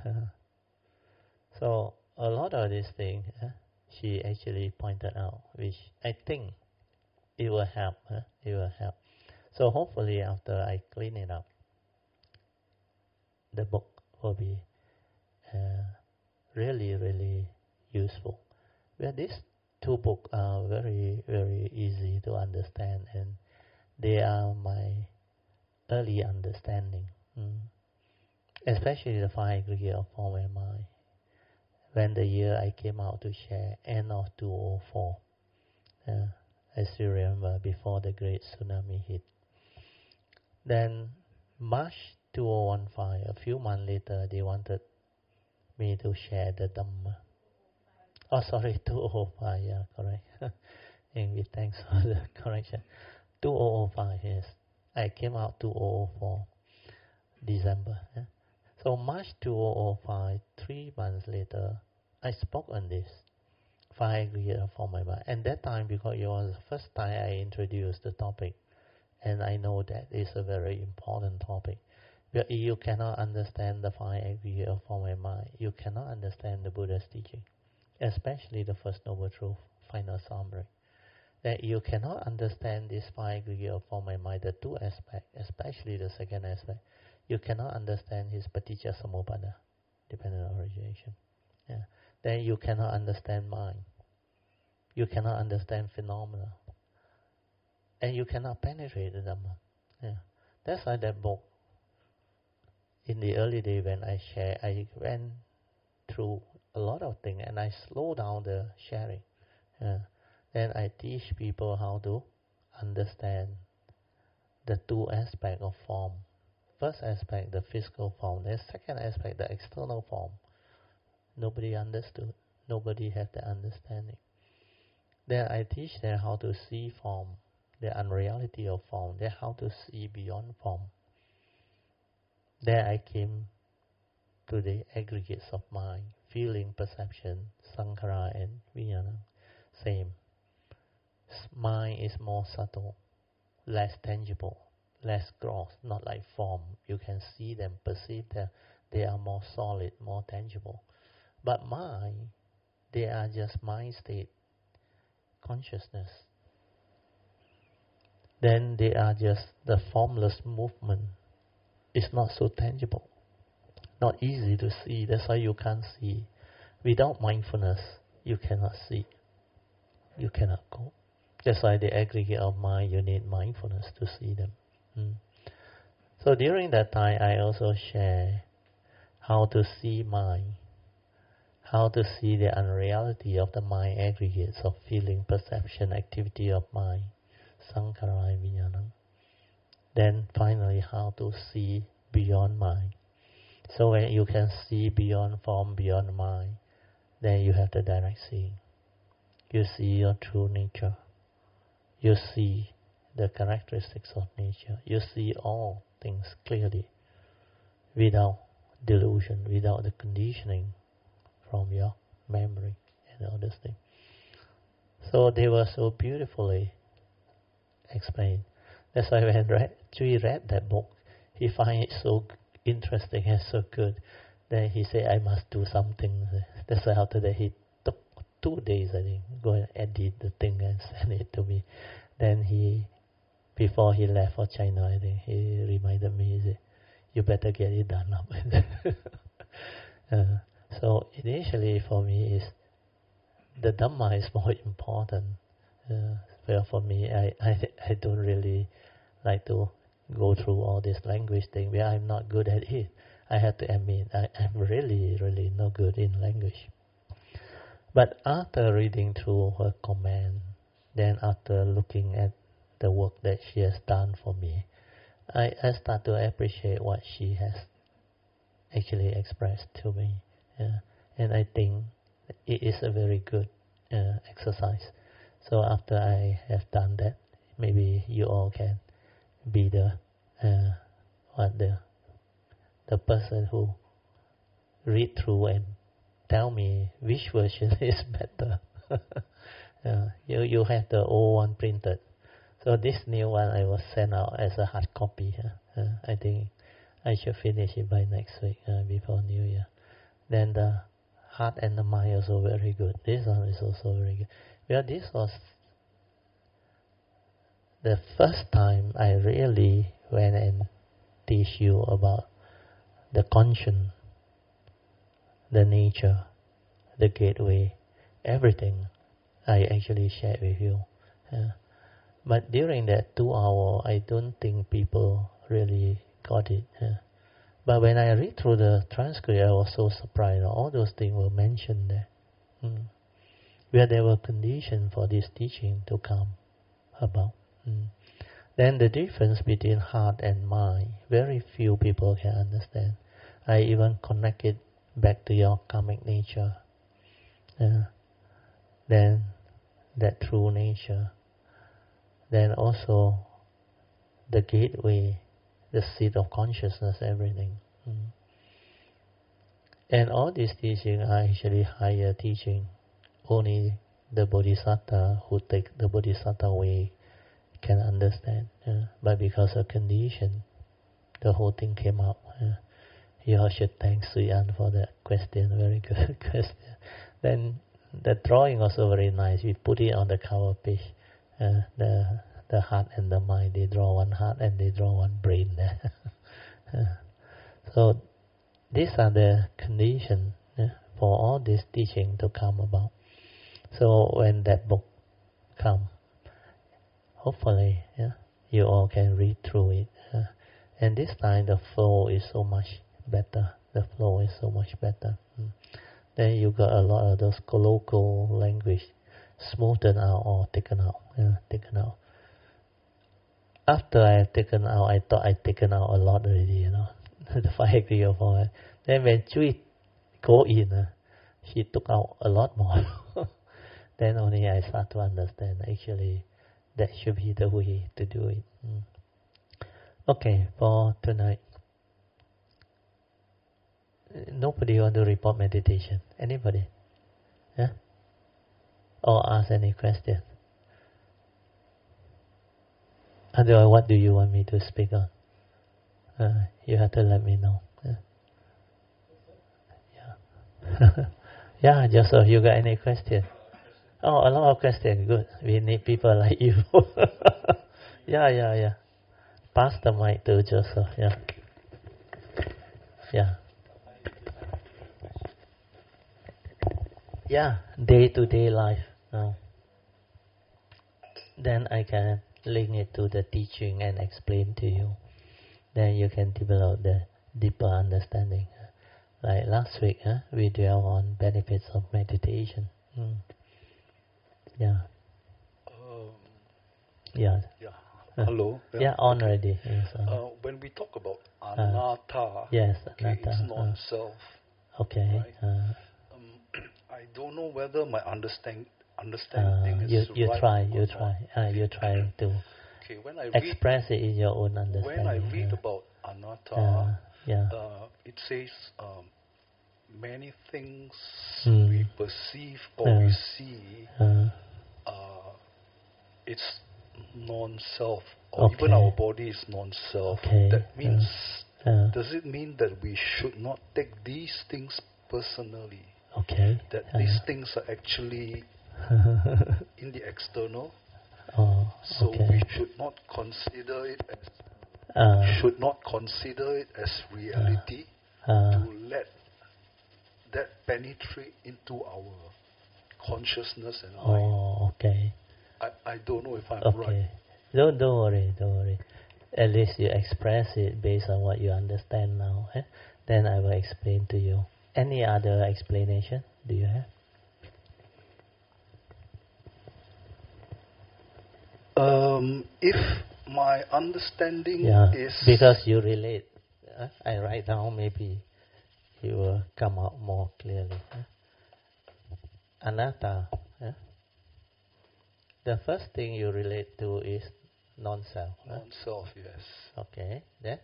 So a lot of these things uh, she actually pointed out, which I think it will help. Uh, it will help. So hopefully after I clean it up, the book will be uh, really, really useful. Well, these two books are very, very easy to understand, and they are my early understanding, mm. especially the five aggregate of form and mind. When the year I came out to share, end of two thousand four, uh, I still remember, before the great tsunami hit. Then March two thousand fifteen, a few months later, they wanted me to share the Dhamma. Oh, sorry, two thousand five, yeah, correct. Anyway, thanks for the correction. two thousand five, yes. I came out two thousand four, December. Yeah. So March two thousand five, three months later, I spoke on this, five aggregate for my mind. And that time, because it was the first time I introduced the topic, and I know that it's a very important topic. But if you cannot understand the five aggregate for my mind, you cannot understand the Buddha's teaching, especially the First Noble Truth, final summary. That you cannot understand this five aggregate for my mind, the two aspects, especially the second aspect. You cannot understand his paticca samuppada, dependent origination. Yeah. Then you cannot understand mind. You cannot understand phenomena. And you cannot penetrate the Dhamma. Yeah. That's why that book, in the early day when I share, I went through a lot of things and I slow down the sharing. Yeah. Then I teach people how to understand the two aspects of form. First aspect, the physical form. The second aspect, the external form. Nobody understood. Nobody had the understanding. Then I teach them how to see form, the unreality of form. Then how to see beyond form. Then I came to the aggregates of mind, feeling, perception, sankhara and vijnana. Same. Mind is more subtle, less tangible, less gross, not like form. You can see them, perceive them. They are more solid, more tangible. But mind, they are just mind state, consciousness. Then they are just the formless movement. It's not so tangible, not easy to see. That's why you can't see. Without mindfulness, you cannot see. You cannot go. That's why the aggregate of mind, you need mindfulness to see them. Mm. So during that time, I also share how to see mind, how to see the unreality of the mind aggregates of feeling, perception, activity of mind, sankhara and vijnana. Then finally, how to see beyond mind. So when you can see beyond form, beyond mind, then you have the direct seeing. You see your true nature. You see the characteristics of nature. You see all things clearly, without delusion, without the conditioning from your memory and all these things. So they were so beautifully explained. That's why when Chui read that book, he found it so interesting and so good. Then he said, I must do something. That's why after that he took two days, I think, go and edit the thing and send it to me. Then he, before he left for China, I think, he reminded me, he said, you better get it done up. uh, so initially for me, is the Dhamma is more important. Uh, well, for me, I, I, I don't really like to go through all this language thing where I'm not good at it. I have to admit, I, I'm really, really not good in language. But after reading through her comment, then after looking at the work that she has done for me, I, I start to appreciate what she has actually expressed to me. Yeah. And I think it is a very good uh, exercise. So after I have done that, maybe you all can be the uh, what the the person who read through and tell me which version is better. Uh, you you have the old one printed, so this new one I will send out as a hard copy. Uh, uh, I think I should finish it by next week uh, before New Year. Then the heart and the mind also very good. This one is also very good. Well, this was the first time I really went and teach you about the conscience, the nature, the gateway, everything I actually shared with you. Uh, but during that two hour, I don't think people really got it. Uh, but when I read through the transcript, I was so surprised. All those things were mentioned there. Mm. Where there were conditions for this teaching to come about. Mm. Then the difference between heart and mind, very few people can understand. I even connect it back to your karmic nature. Uh, then that true nature. Then also the gateway, the seat of consciousness, everything. Mm. And all these teachings are actually higher teaching. Only the Bodhisattva who take the Bodhisattva way can understand. Uh, but because of condition, the whole thing came up. Uh, you all should thank Sui An for that question. Very good question. Then the drawing also very nice. We put it on the cover page. Uh, the the heart and the mind. They draw one heart and they draw one brain there. uh, so these are the conditions uh, for all this teaching to come about. So when that book comes, hopefully, yeah, you all can read through it. Uh, and this time the flow is so much better. The flow is so much better. Mm. Then you got a lot of those colloquial language smoothened out or taken out. Yeah, taken out. After I had taken out, I thought I'd taken out a lot already, you know. The five degree of all. Then when Chui go in, uh, she took out a lot more. Then only I start to understand actually that should be the way to do it. Mm. Okay, for tonight. Nobody want to report meditation? Anybody? Yeah? Or ask any question? Otherwise, what do you want me to speak on? Uh, you have to let me know. Yeah. Yeah, yeah, Joseph, you got any question? Oh, a lot of questions. Good. We need people like you. yeah, yeah, yeah. Pass the mic to Joseph. Yeah. Yeah. Yeah, day-to-day life. Uh, then I can link it to the teaching and explain to you. Then you can develop the deeper understanding. Like last week, huh, we dwell on benefits of meditation. Mm. Yeah. Um, yeah. Yeah. Uh, Hello. Yeah, yeah on okay. already. Yes, uh, uh, when we talk about anatta, uh, yes, okay, anatta, it's uh, non-self. okay. Right? Uh, Um, I don't know whether my understand, uh, understanding you is you right. try, you or try. not. Uh, you try to Okay, when I read, express it in your own understanding. when I read uh, about anatta, uh, yeah. uh, it says um, many things Mm. we perceive or uh, we see, uh, uh, it's non-self, or okay. even our body is non-self. Okay. That means, uh, uh, does it mean that we should not take these things personally? okay. That uh, these things are actually in the external, oh, so okay. we should not consider it as uh, should not consider it as reality, uh, to let that penetrate into our consciousness and mind. oh, okay. I, I don't know if I'm Okay. right. Don't don't worry, don't worry. At least you express it based on what you understand now. Eh? Then I will explain to you. Any other explanation do you have? Um, if my understanding Yeah, is because you relate. Uh, I write down, maybe it will come out more clearly. Uh. Anatta. Uh. The first thing you relate to is non-self. Uh. non-self, yes. Okay, then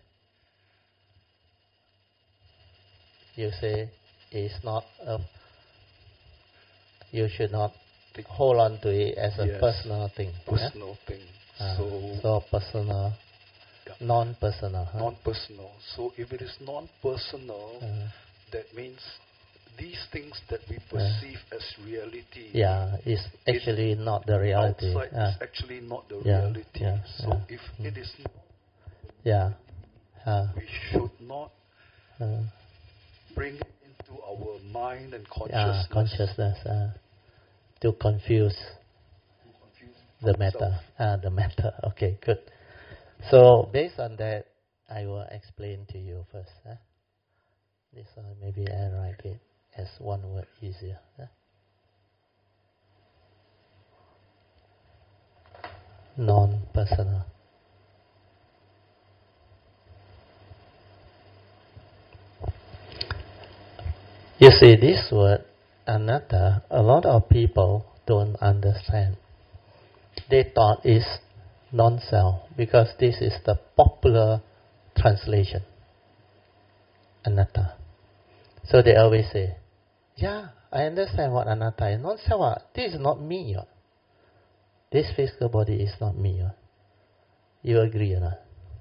you say it's not. Uh, you should not take hold on to it as a yes, personal thing. personal yeah? thing. Uh, so, so personal, yeah. non-personal. Huh? Non-personal. So if it is non-personal, uh, that means these things that we perceive uh, as reality. Yeah, it's actually not the reality. Outside uh, is actually not the yeah, reality. yeah, so yeah. if mm. it is not, yeah, uh, we should not uh, bring it into our mind and yeah, consciousness. consciousness uh, to confuse the matter. Ah, the matter. Okay, good. So based on that, I will explain to you first. Huh? This one maybe I write it as one word easier. Huh? Non-personal. You see, this word anatta, a lot of people don't understand. They thought it's non-self because this is the popular translation. Anatta. So they always say, yeah, I understand what anatta is. Non-self, this is not me. This physical body is not me. You agree or not?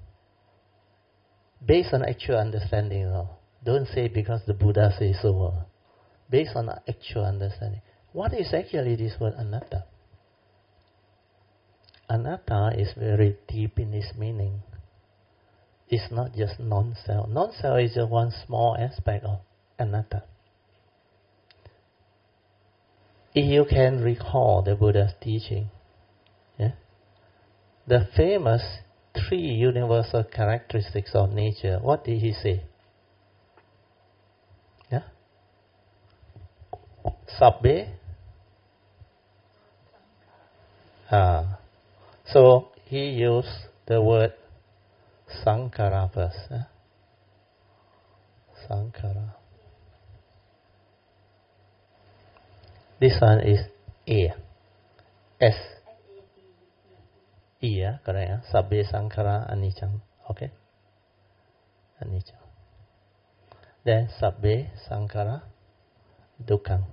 Based on actual understanding, you know, don't say because the Buddha says so. Based on actual understanding, what is actually this word anatta? Anatta is very deep in its meaning. It's not just non-self. Non-self is just one small aspect of anatta. If you can recall the Buddha's teaching, yeah, the famous three universal characteristics of nature, what did he say? Yeah? Sabbe? Ah. So he used the word Sankara first. Eh? Sankara. This one is A. S. E, yeah? Correct. Yeah? Sabbe Sankara Anicca. Okay? Anicca. Then Sabbe Sankara Dukkha.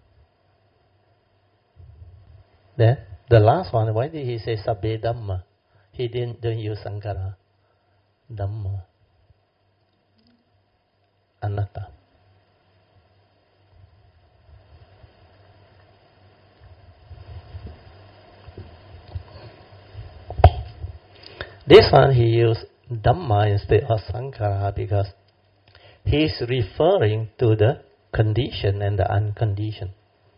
Then the last one, why did he say Sabbe Dhamma? He didn't don't use Sankara. Dhamma. Anatta. This one he used Dhamma instead of Sankara because he is referring to the condition and the unconditioned.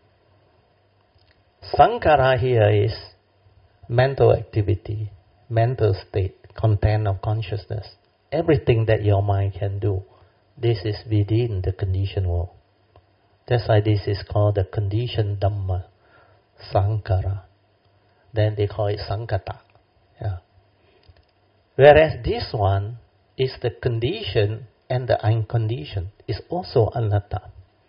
Sankara here is mental activity, mental state, content of consciousness. Everything that your mind can do, this is within the conditioned world. That's why this is called the conditioned Dhamma, Sankara. Then they call it Sankata. Yeah. Whereas this one is the condition and the unconditioned. It's also anatta.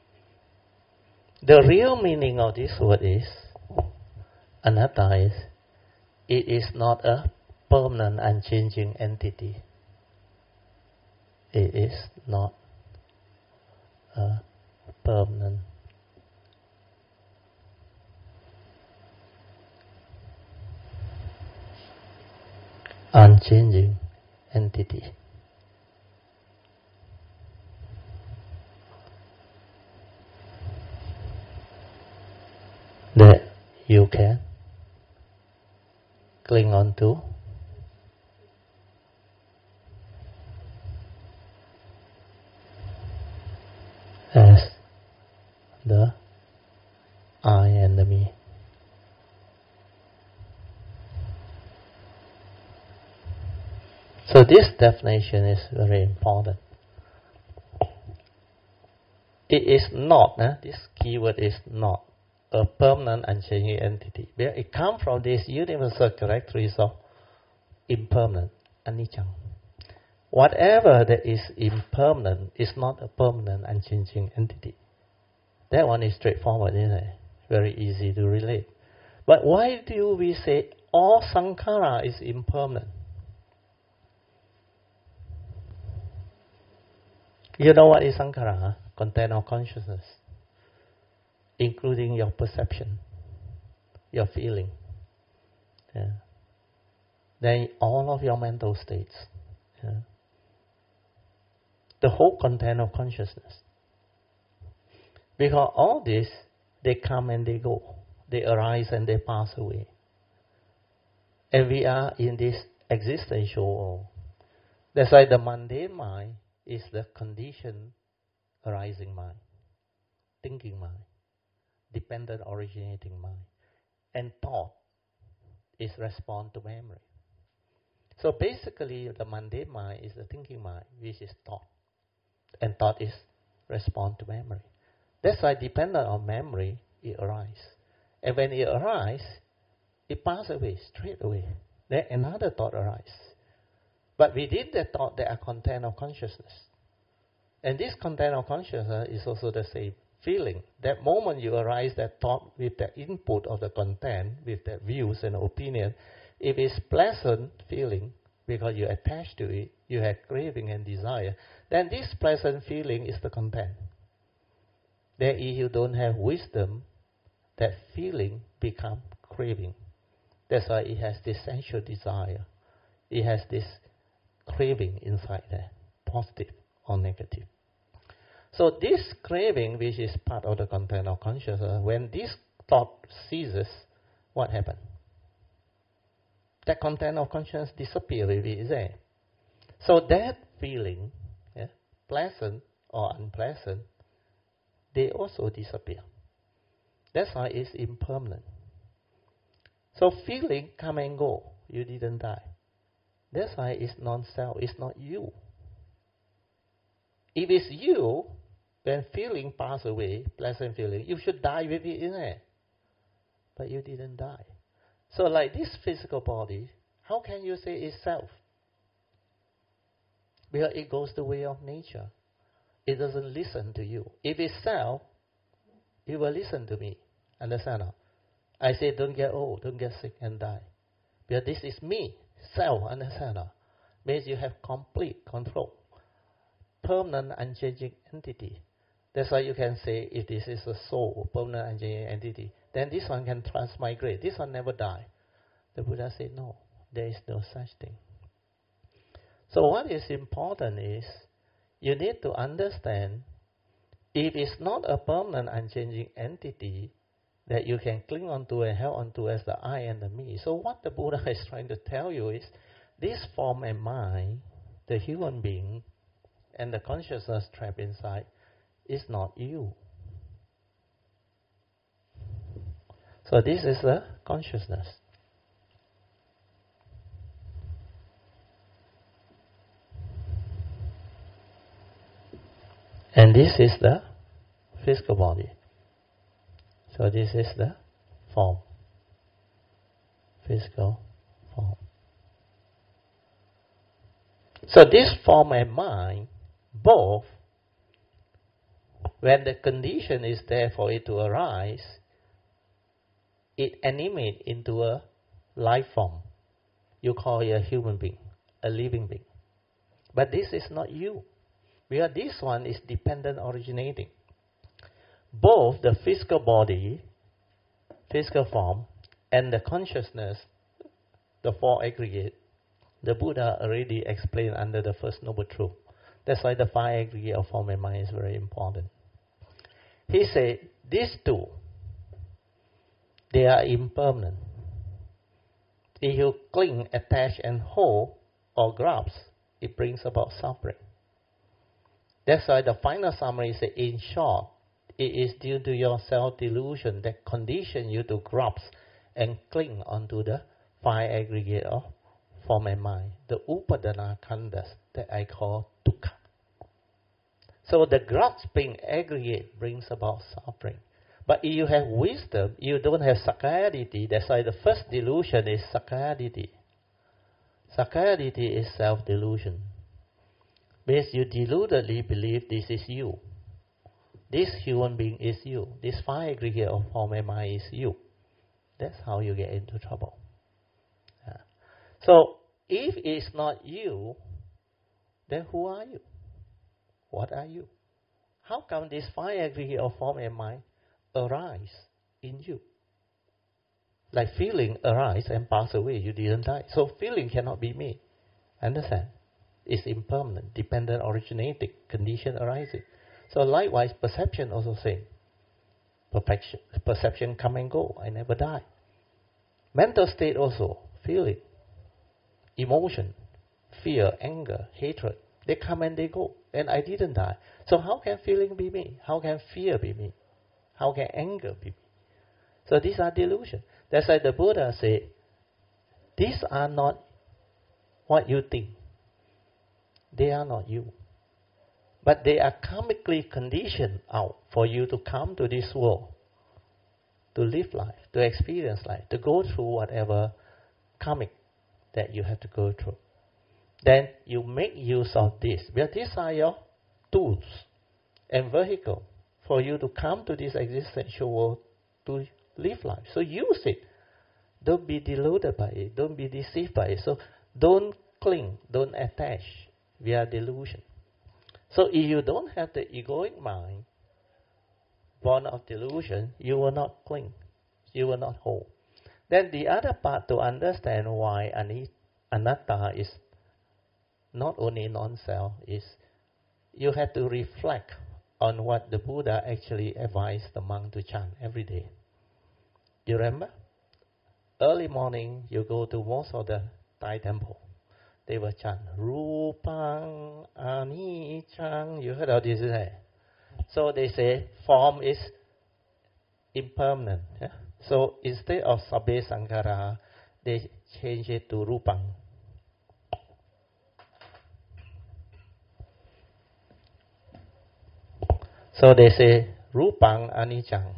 The real meaning of this word is, anatta is, it is not a permanent, unchanging entity. It is not a permanent, unchanging entity. That you can cling on to, as the I and the me. So this definition is very important. It is not, eh, this keyword is not a permanent unchanging entity. It comes from this universal characteristics of impermanent, anicca. Whatever that is impermanent is not a permanent unchanging entity. That one is straightforward, isn't it? Very easy to relate. But why do we say all sankhara is impermanent? You know what is sankhara? Huh? Content of consciousness, including your perception. your feeling. Yeah. Then all of your mental states. Yeah. The whole content of consciousness. Because all this, they come and they go. They arise and they pass away. And we are in this existential world. That's why the mundane mind is the conditioned arising mind, thinking mind, dependent originating mind. And thought is response to memory. So basically, the mundane mind is the thinking mind, which is thought. And thought is response to memory. That's why dependent on memory, it arises. And when it arises, it passes away, straight away. Then another thought arises. But within that thought, there are content of consciousness. And this content of consciousness is also the same feeling. That moment you arise that thought with the input of the content, with the views and opinion, if it's pleasant feeling, because you attach to it, you have craving and desire, then this pleasant feeling is the content. Then if you don't have wisdom, that feeling becomes craving. That's why it has this sensual desire. It has this craving inside there, positive or negative. So this craving, which is part of the content of consciousness, when this thought ceases, what happens? That content of consciousness disappears if it is there. So that feeling, yeah, pleasant or unpleasant, they also disappear. That's why it's impermanent. So feeling come and go. You didn't die. That's why it's non-self. It's not you. If it's you, when feeling pass away, pleasant feeling, you should die with it in there. But you didn't die. So like this physical body, how can you say it's self? Because it goes the way of nature. It doesn't listen to you. If it's self, it will listen to me. Understand? I say don't get old, don't get sick and die. Because this is me, self, understand? Means you have complete control. Permanent, unchanging entity. That's why you can say if this is a soul, permanent, unchanging entity, then this one can transmigrate. This one never die. The Buddha said no, there is no such thing. So what is important is you need to understand if it's not a permanent, unchanging entity that you can cling onto and hold onto as the I and the me. So what the Buddha is trying to tell you is this form and mind, the human being, and the consciousness trapped inside is not you. So this is the consciousness. And this is the physical body. So this is the form. Physical form. So this form and mind, both, when the condition is there for it to arise, it animates into a life form. You call it a human being, a living being. But this is not you. Because this one is dependent originating. Both the physical body, physical form, and the consciousness, the four aggregate, the Buddha already explained under the First Noble Truth. That's why the five aggregate of form and mind is very important. He said, these two, they are impermanent. If you cling, attach, and hold, or grasp, it brings about suffering. That's why the final summary is, in short, it is due to your self-delusion that condition you to grasp and cling onto the five aggregate of form and mind, the upadana khandhas that I call dukkha. So the grasping aggregate brings about suffering. But if you have wisdom, you don't have sakkaya-ditthi. That's why the first delusion is sakkaya-ditthi. Sakkaya-ditthi is self-delusion. Means you deludedly believe this is you. This human being is you. This five aggregate of form and mind is you. That's how you get into trouble. Yeah. So, if it's not you, then who are you? What are you? How come this five aggregate of form and mind arise in you? Like feeling arise and pass away, you didn't die. So feeling cannot be me. Understand? It's impermanent, dependent, originating, condition arising. So likewise, perception also same. Perception, perception come and go, I never die. Mental state also, feeling, emotion, fear, anger, hatred, they come and they go, and I didn't die. So how can feeling be me? How can fear be me? How can anger be me? So these are delusions. That's why the Buddha said, these are not what you think. They are not you. But they are karmically conditioned out for you to come to this world, to live life, to experience life, to go through whatever karmic that you have to go through. Then you make use of this. Because these are your tools and vehicle for you to come to this existential world to live life. So use it. Don't be deluded by it. Don't be deceived by it. So don't cling, don't attach via delusion. So if you don't have the egoic mind, born of delusion, you will not cling. You will not hold. Then the other part to understand why anatta is not only non-self is you have to reflect on what the Buddha actually advised the monk to chant every day. You remember? Early morning, you go to most of the Thai temple. They will chant, Rupang Anichang. You heard of this, isn't it? So they say form is impermanent. Yeah? So instead of Sabbe Sankara, they change it to Rupang. So they say Rupang Anichang.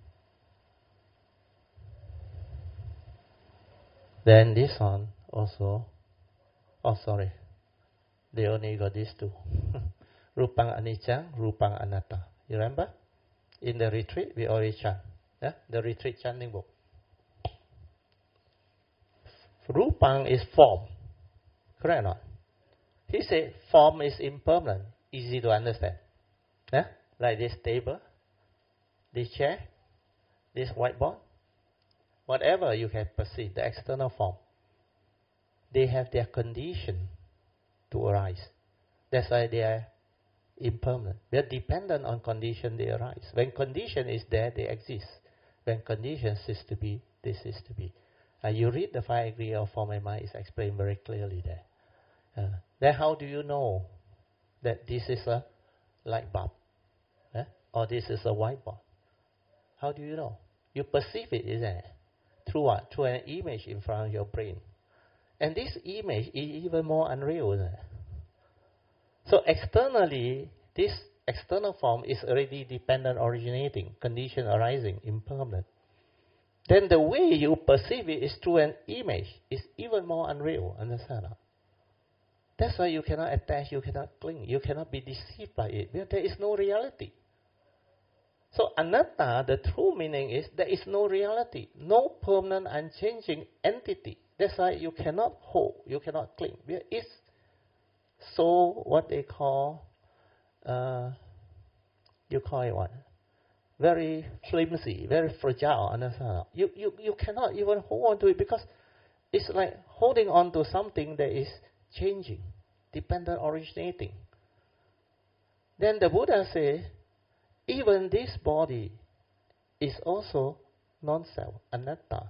Then this one also, oh sorry, they only got these two. Rupang Anicca, Rupang Anatta. You remember? In the retreat, we always chant. Yeah? The retreat chanting book. Rupang is form. Correct or not? He said form is impermanent. Easy to understand. Yeah? Like this table, this chair, this whiteboard. Whatever you can perceive, the external form. They have their condition to arise. That's why they are impermanent. They are dependent on condition they arise. When condition is there, they exist. When condition cease to be, they cease to be. Uh, you read the five aggregates of form and mind, it's explained very clearly there. Uh, then how do you know that this is a light bulb? Eh? Or this is a whiteboard? How do you know? You perceive it, isn't it? Through what? Through an image in front of your brain. And this image is even more unreal, isn't it? So externally, this external form is already dependent, originating, condition arising, impermanent. Then the way you perceive it is through an image. It's even more unreal, understand? That's why you cannot attach, you cannot cling, you cannot be deceived by it, because there is no reality. So anatta, the true meaning is there is no reality, no permanent, unchanging entity. That's why you cannot hold, you cannot cling. It's so what they call, uh, you call it what? Very flimsy, very fragile. Understand? You, you, you cannot even hold on to it because it's like holding on to something that is changing, dependent, originating. Then the Buddha says, even this body is also non-self, anatta.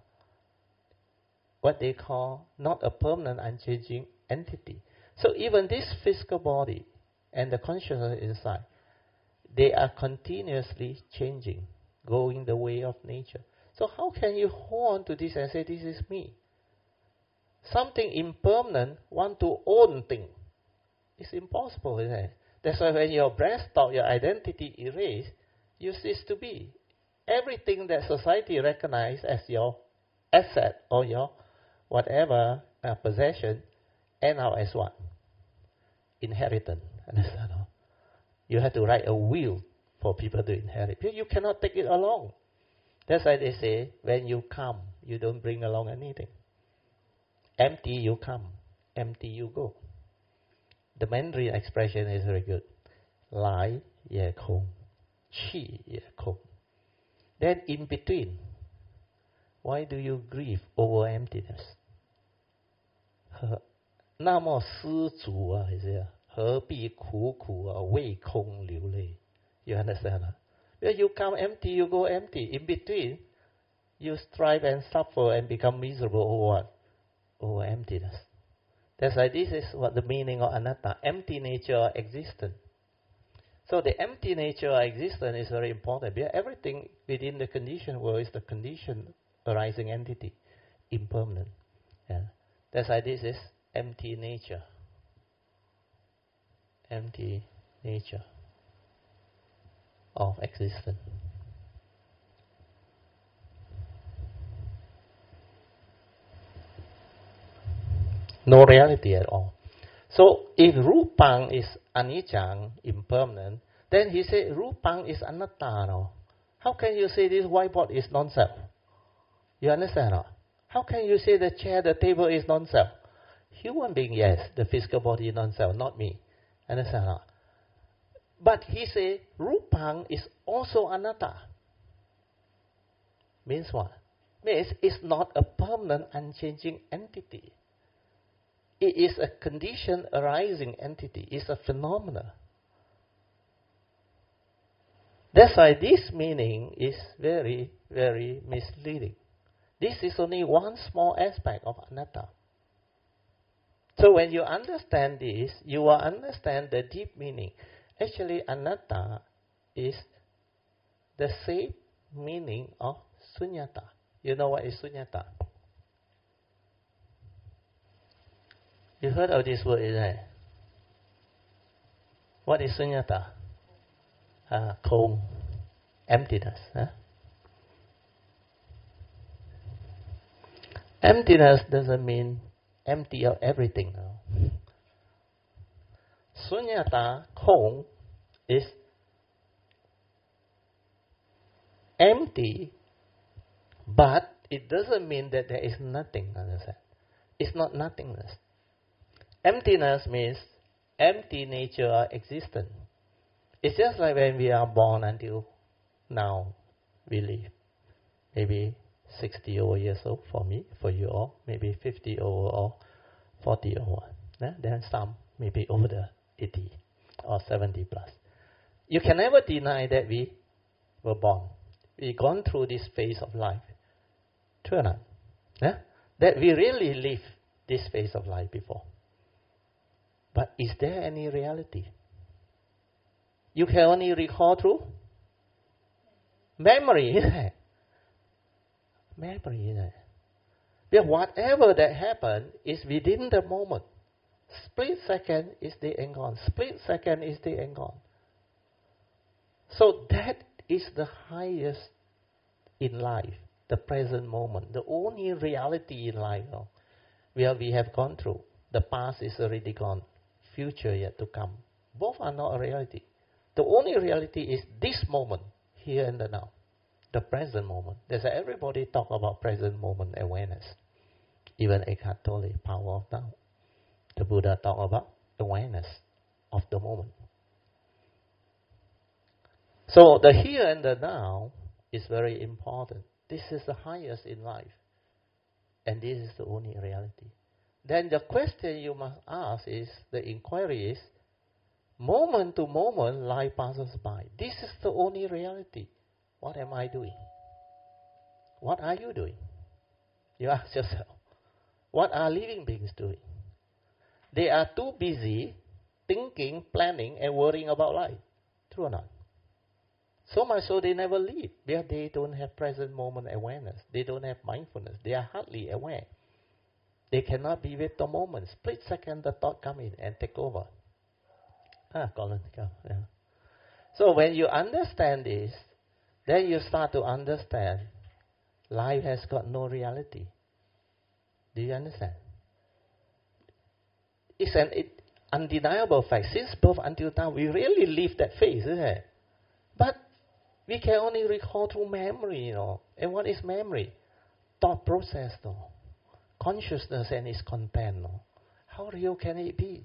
What they call not a permanent, unchanging entity. So even this physical body and the consciousness inside, they are continuously changing, going the way of nature. So how can you hold on to this and say, this is me? Something impermanent want to own thing. It's impossible, isn't it? That's why when your breath stops, your identity erased, you cease to be. Everything that society recognizes as your asset or your whatever uh, possession, end up as what? Inheritance. Understand? You have to write a will for people to inherit. You cannot take it along. That's why they say, when you come, you don't bring along anything. Empty you come, empty you go. The Mandarin expression is very good. Lai ye kong, chi ye kong. Then in between, Why do you grieve over emptiness? 那么施主啊，is it? 何必苦苦啊为空流泪? You understand? Well, you come empty, you go empty. In between, you strive and suffer and become miserable over what? Over emptiness. That's why this is what the meaning of anatta, empty nature of existence. So the empty nature of existence is very important. Because everything within the conditioned world is the conditioned arising entity, impermanent. Yeah. That's why this is empty nature. Empty nature of existence. No reality at all. So if Rupang is anicca, impermanent, then he said Rupang is anatta. No? How can you say this whiteboard is non-self? You understand? No? How can you say the chair, the table is non-self? Human being, yes, the physical body is non-self, not me. Understand? No? But he said Rupang is also anatta. Means what? Means it's not a permanent, unchanging entity. It is a condition arising entity. It's a phenomena. That's why this meaning is very, very misleading. This is only one small aspect of anatta. So when you understand this, you will understand the deep meaning. Actually, anatta is the same meaning of sunyata. You know what is sunyata? You heard of this word, isn't it? What is sunyata? Uh, không, emptiness. Huh? Emptiness doesn't mean empty of everything. No? Sunyata, không, is empty, but it doesn't mean that there is nothing. Understand? It's not nothingness. Emptiness means empty nature of existence. It's just like when we are born until now we live. Maybe sixty over years old for me, for you all, maybe fifty over or forty over. Yeah? Then some maybe over the eighty or seventy plus. You can never deny that we were born. We've gone through this phase of life. True or not? Yeah? That we really lived this phase of life before. But is there any reality? You can only recall through memory, isn't it? Memory, isn't it? Because whatever that happened is within the moment. Split second is dead and gone. Split second is dead and gone. So that is the highest in life, the present moment. The only reality in life, you know, where we have gone through. The past is already gone. Future yet to come. Both are not a reality. The only reality is this moment, here and the now. The present moment. That's why everybody talk about present moment awareness. Even Eckhart Tolle, power of now. The Buddha talk about awareness of the moment. So the here and the now is very important. This is the highest in life. And this is the only reality. Then the question you must ask is, the inquiry is, moment to moment life passes by. This is the only reality. What am I doing? What are you doing? You ask yourself. What are living beings doing? They are too busy thinking, planning, and worrying about life. True or not? So much so they never live, because they don't have present moment awareness. They don't have mindfulness. They are hardly aware. They cannot be with the moment. Split second, the thought come in and take over. Ah, Colin, come. Yeah. So when you understand this, then you start to understand life has got no reality. Do you understand? It's an it, undeniable fact. Since birth until now, we really live that phase, isn't it? But we can only recall through memory, you know. And what is memory? Thought process, no. Consciousness and its content, no. How real can it be?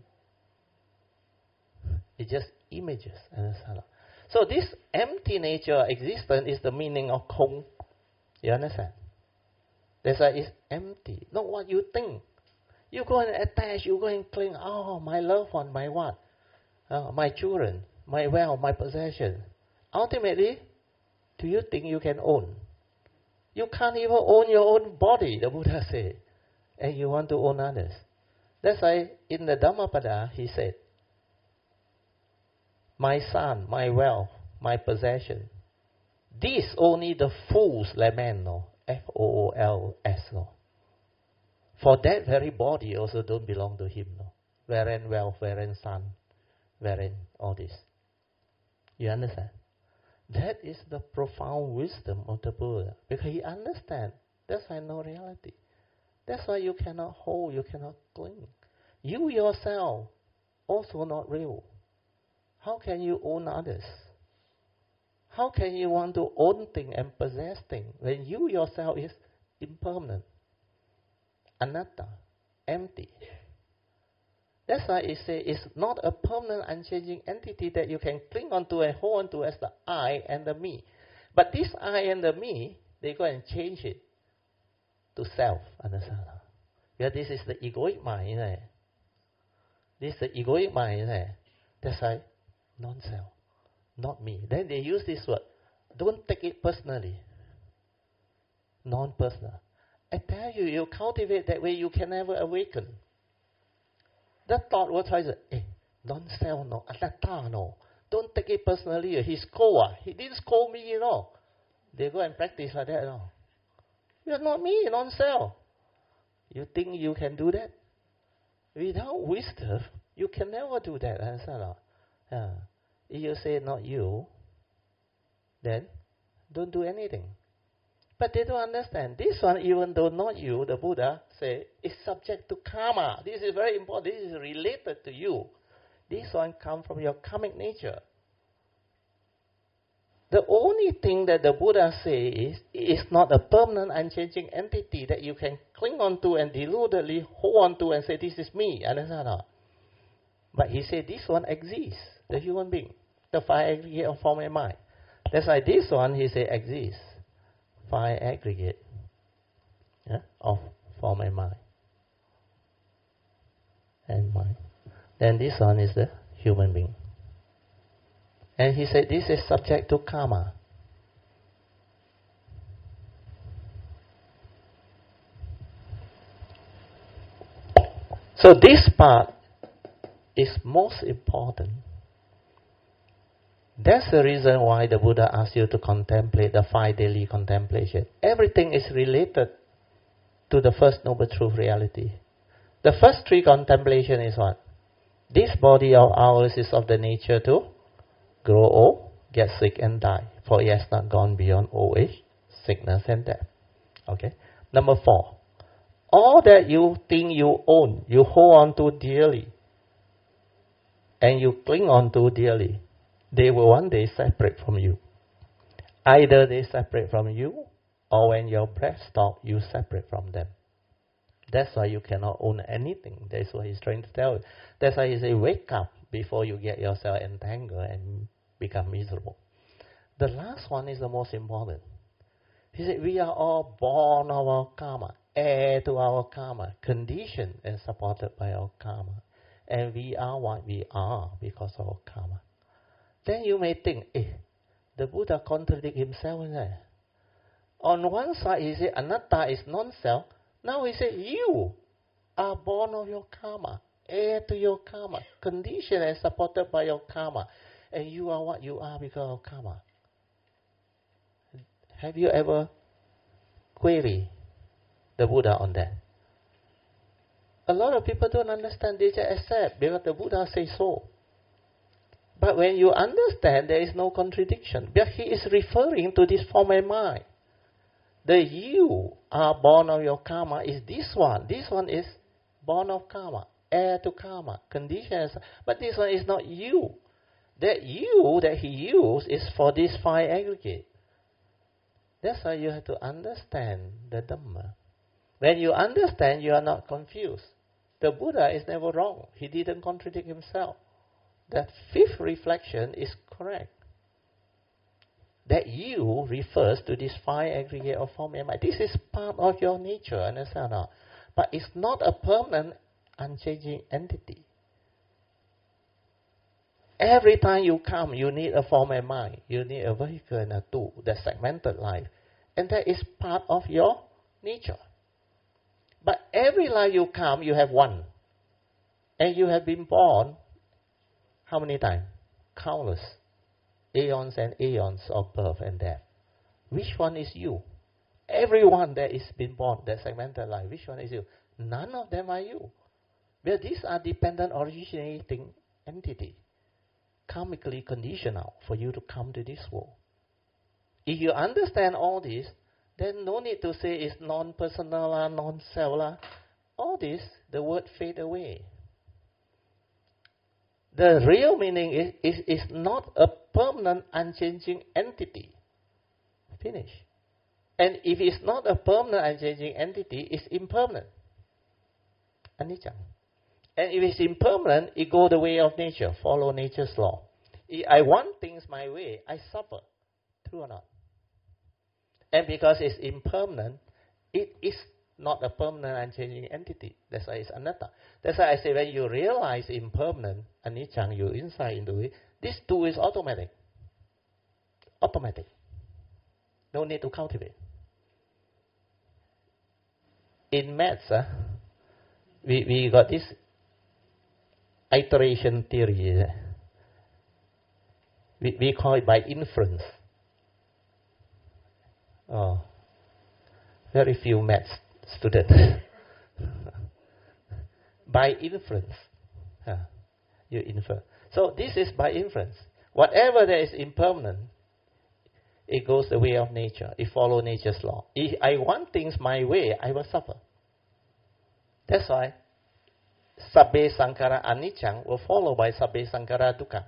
It's just images. Understand? So this empty nature of existence is the meaning of không. You understand? That's why it's empty. Not what you think. You go and attach, you go and cling, oh, my loved one, my what? Uh, my children, my wealth, my possession. Ultimately, do you think you can own? You can't even own your own body, the Buddha said. And you want to own others. That's why in the Dhammapada, he said, my son, my wealth, my possession. This only the fools lament, no? F O O L S, no? For that very body also don't belong to him, no? Wherein wealth, wherein son, wherein all this. You understand? That is the profound wisdom of the Buddha. Because he understands. That's why no reality. That's why you cannot hold, you cannot cling. You yourself also not real. How can you own others? How can you want to own things and possess things when you yourself is impermanent, anatta, empty? That's why it says it's not a permanent, unchanging entity that you can cling onto and hold onto as the I and the me. But this I and the me, they go and change it to self. Understand? Yeah, this is the egoic mind, isn't it? This is the egoic mind, isn't it? That's why non-self, not me. Then they use this word. Don't take it personally. Non-personal. I tell you, you cultivate that way, you can never awaken. That thought will try to, eh, non-self, no, anatta, no. Don't take it personally. He scold, he didn't scold me, you know. They go and practice like that, you know. You're not me, non-self. You think you can do that? Without wisdom, you can never do that. Understand? Yeah. If you say not you, then don't do anything. But they don't understand. This one, even though not you, the Buddha say, is subject to karma. This is very important. This is related to you. This one comes from your karmic nature. The only thing that the Buddha says is, it is not a permanent, unchanging entity that you can cling on to and deludedly hold on to and say, this is me. Understand? But he said, this one exists, the human being, the five aggregate of form and mind. That's why this one, he said, exists. Five aggregate, yeah, of form and mind. And mind. Then this one is the human being. And he said this is subject to karma. So this part is most important. That's the reason why the Buddha asked you to contemplate the five daily contemplation. Everything is related to the first noble truth reality. The first three contemplation is what? This body of ours is of the nature to grow old, get sick and die. For it has not gone beyond old age, sickness and death. Okay? Number four. All that you think you own, you hold on to dearly, and you cling on to dearly, they will one day separate from you. Either they separate from you, or when your breath stops, you separate from them. That's why you cannot own anything. That's what he's trying to tell you. That's why he says, wake up before you get yourself entangled and become miserable. The last one is the most important. He said, we are all born of our karma, heir to our karma, conditioned and supported by our karma. And we are what we are because of our karma. Then you may think, eh, the Buddha contradicts himself, isn't it? On one side, he said, anatta is non-self. Now he said, you are born of your karma, heir to your karma, conditioned and supported by your karma. And you are what you are because of karma. Have you ever queried the Buddha on that? A lot of people don't understand, they just accept because the Buddha says so. But when you understand, there is no contradiction. But he is referring to this form and mind. The you are born of your karma is this one. This one is born of karma, heir to karma, conditions. But this one is not you. That you that he used is for this five aggregate. That's why you have to understand the Dhamma. When you understand, you are not confused. The Buddha is never wrong. He didn't contradict himself. That fifth reflection is correct. that you refers to this five aggregate of form and mind. This is part of your nature, understand or not? But it's not a permanent, unchanging entity. Every time you come, you need a form and mind. You need a vehicle and a tool, the segmented life. And that is part of your nature. But every life you come, you have one. And you have been born, how many times? Countless. Aeons and aeons of birth and death. Which one is you? Everyone that is been born, that segmented life, which one is you? None of them are you. Well, these are dependent originating entity, karmically conditional for you to come to this world. If you understand all this, then no need to say it's non-personal, non-self. All this, the word fade away. The real meaning is, is, is not a permanent, unchanging entity. Finish. And if it's not a permanent, unchanging entity, it's impermanent. Anicca. And if it's impermanent, it goes the way of nature, follow nature's law. If I want things my way, I suffer. True or not? And because it's impermanent, it is not a permanent, unchanging entity. That's why it's anatta. That's why I say when you realize impermanent, anicca, you insight into it, this too is automatic. Automatic. No need to cultivate. In maths, uh, we, we got this iteration theory. Uh, we, we call it by inference. Oh, very few maths students. By inference. Uh, you infer. So this is by inference. Whatever that is impermanent, it goes the way of nature. It follows nature's law. If I want things my way, I will suffer. That's why sabbe sankhara anicca will follow by sabbe sankhara dukkha.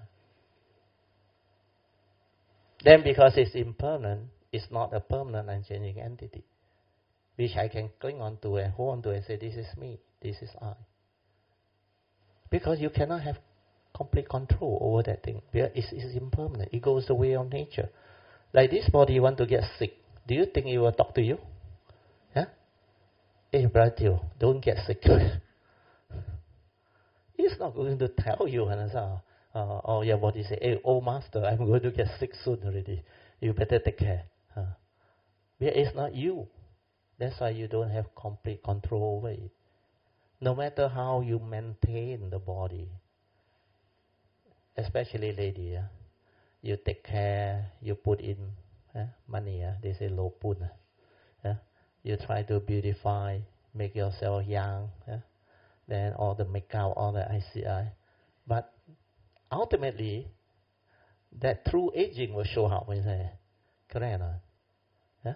Then because it's impermanent, it's not a permanent, unchanging entity, which I can cling on to and hold on to and say, this is me, this is I. Because you cannot have complete control over that thing. It's, it's impermanent. It goes the way of nature. Like this body, you want to get sick. Do you think it will talk to you? Yeah? Hey, brother, don't get sick. It's not going to tell you. Uh, uh, or your body say, hey, oh master, I'm going to get sick soon already. You better take care. Uh, but it's not you. That's why you don't have complete control over it. No matter how you maintain the body, especially lady, uh, you take care, you put in uh, money, uh, they say low pun. Uh, you try to beautify, make yourself young, uh, then all the makeup, all the I C I. But ultimately, that true aging will show up when you say, correct or not? Yeah?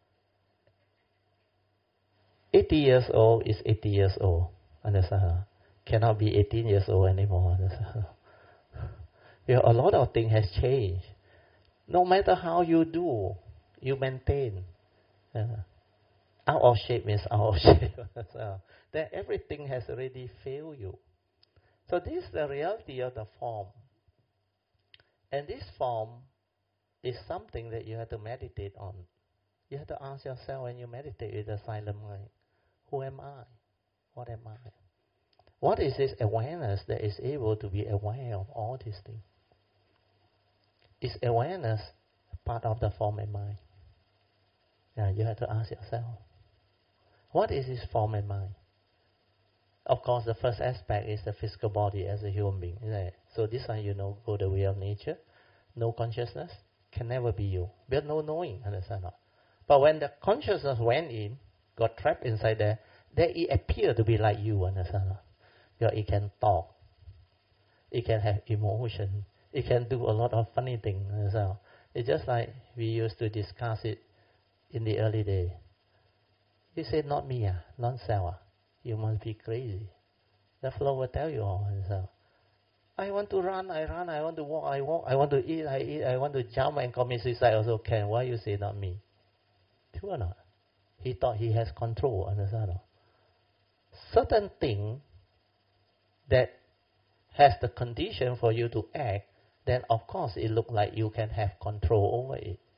eighty years old is eighty years old. Understand? Cannot be eighteen years old anymore. Understand? Yeah, a lot of things has changed. No matter how you do, you maintain. Uh, out of shape means out of shape. So, then everything has already failed you. So this is the reality of the form. And this form is something that you have to meditate on. You have to ask yourself when you meditate with a silent mind, who am I? What am I? What is this awareness that is able to be aware of all these things? Is awareness part of the form and mind? Now you have to ask yourself, what is this form and mind? Of course, the first aspect is the physical body as a human being. Isn't it? So this one, you know, go the way of nature. No consciousness can never be you. There's no knowing, understand not? But when the consciousness went in, got trapped inside there, then it appeared to be like you, understand not? Because it can talk. It can have emotion. It can do a lot of funny things. Understand? It's just like we used to discuss it in the early days. You say, not me, ah, not self. Ah. You must be crazy. The flow will tell you all. So, I want to run, I run. I want to walk, I walk. I want to eat, I eat. I want to jump and commit suicide also can. Why you say not me? True or not? He thought he has control. Understand? Certain thing that has the condition for you to act, then of course it looks like you can have control over it.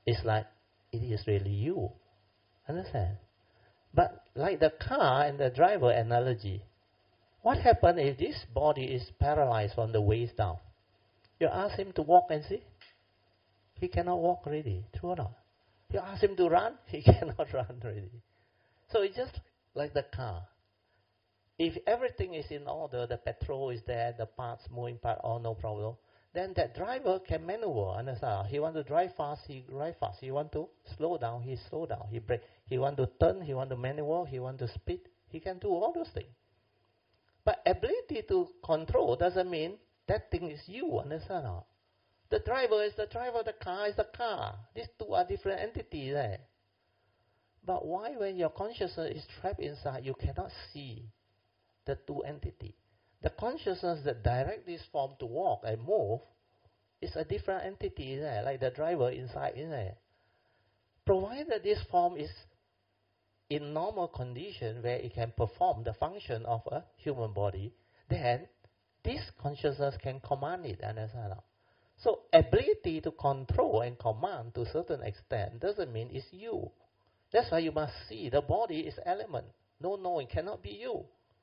it's like it is really you. Understand? But like the car and the driver analogy, what happens if this body is paralyzed from the waist down? You ask him to walk and see? He cannot walk really. True or not? You ask him to run? He cannot run really. So it's just like the car. If everything is in order, the petrol is there, the parts, moving part, all no problem, then that driver can maneuver. Understand? He want to drive fast, he drive fast. He want to slow down, he slow down. He brake. He want to turn, he want to maneuver, he want to speed. He can do all those things. But ability to control doesn't mean that thing is you. Understand? Not? The driver is the driver, the car is the car. These two are different entities there. But why when your consciousness is trapped inside, you cannot see the two entities? The consciousness that directs this form to walk and move is a different entity there, like the driver inside in there. Provided this form is in normal condition where it can perform the function of a human body, then this consciousness can command it. Understand? So ability to control and command to a certain extent doesn't mean it's you. That's why you must see the body is element. No, no, it cannot be you.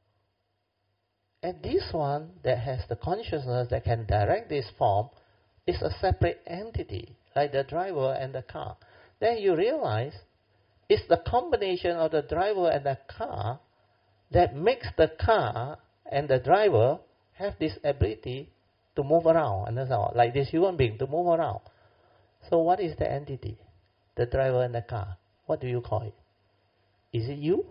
And this one that has the consciousness that can direct this form is a separate entity, like the driver and the car. Then you realize it's the combination of the driver and the car that makes the car and the driver have this ability to move around, understand? Like this human being to move around. So what is the entity? The driver and the car. What do you call it? Is it you?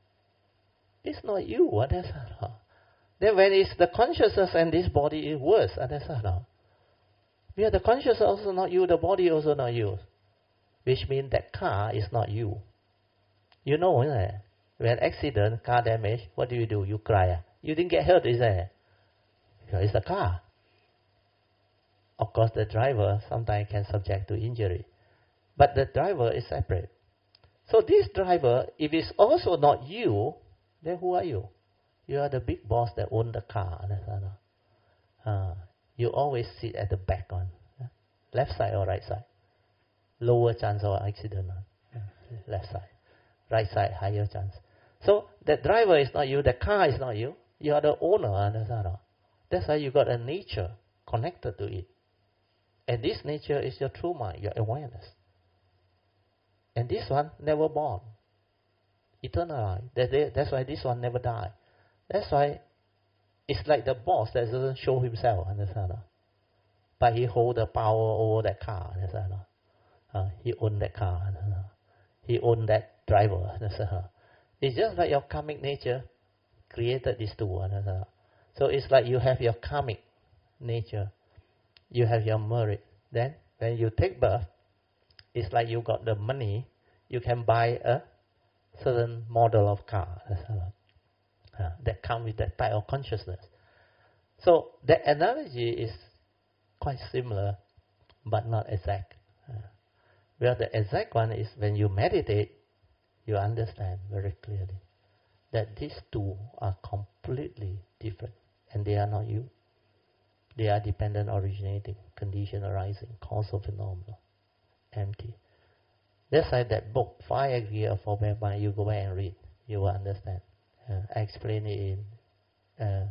It's not you. What is that? Then when it's the consciousness and this body is worse, understand? Yeah, the consciousness also not you, the body also not you. Which means that car is not you. You know, isn't it? When accident, car damage, what do you do? You cry. You didn't get hurt, is it? Because it's the car. Of course, the driver sometimes can subject to injury. But the driver is separate. So this driver, if it's also not you, then who are you? You are the big boss that owns the car. Uh, you always sit at the back one. Left side or right side? Lower chance of accident. Left side. Right side, higher chance. So the driver is not you, the car is not you. You are the owner. Understand? That's why you got a nature connected to it. And this nature is your true mind, your awareness. And this one never born. Eternal life. That's why this one never die. That's why it's like the boss that doesn't show himself. Understand? But he hold the power over that car. Understand? Uh, he own that car. Understand? He own that driver. Understand? It's just like your karmic nature created these two. Understand? So it's like you have your karmic nature. You have your merit. Then when you take birth, it's like you got the money. You can buy a certain model of car uh, that comes with that type of consciousness. So the analogy is quite similar, but not exact. Uh, where the exact one is when you meditate, you understand very clearly that these two are completely different, and they are not you. They are dependent originating, condition arising, causal phenomena, empty. That's why that book, Five Aggregates of Four Mind, you go back and read, you will understand. Uh, I explain it in uh,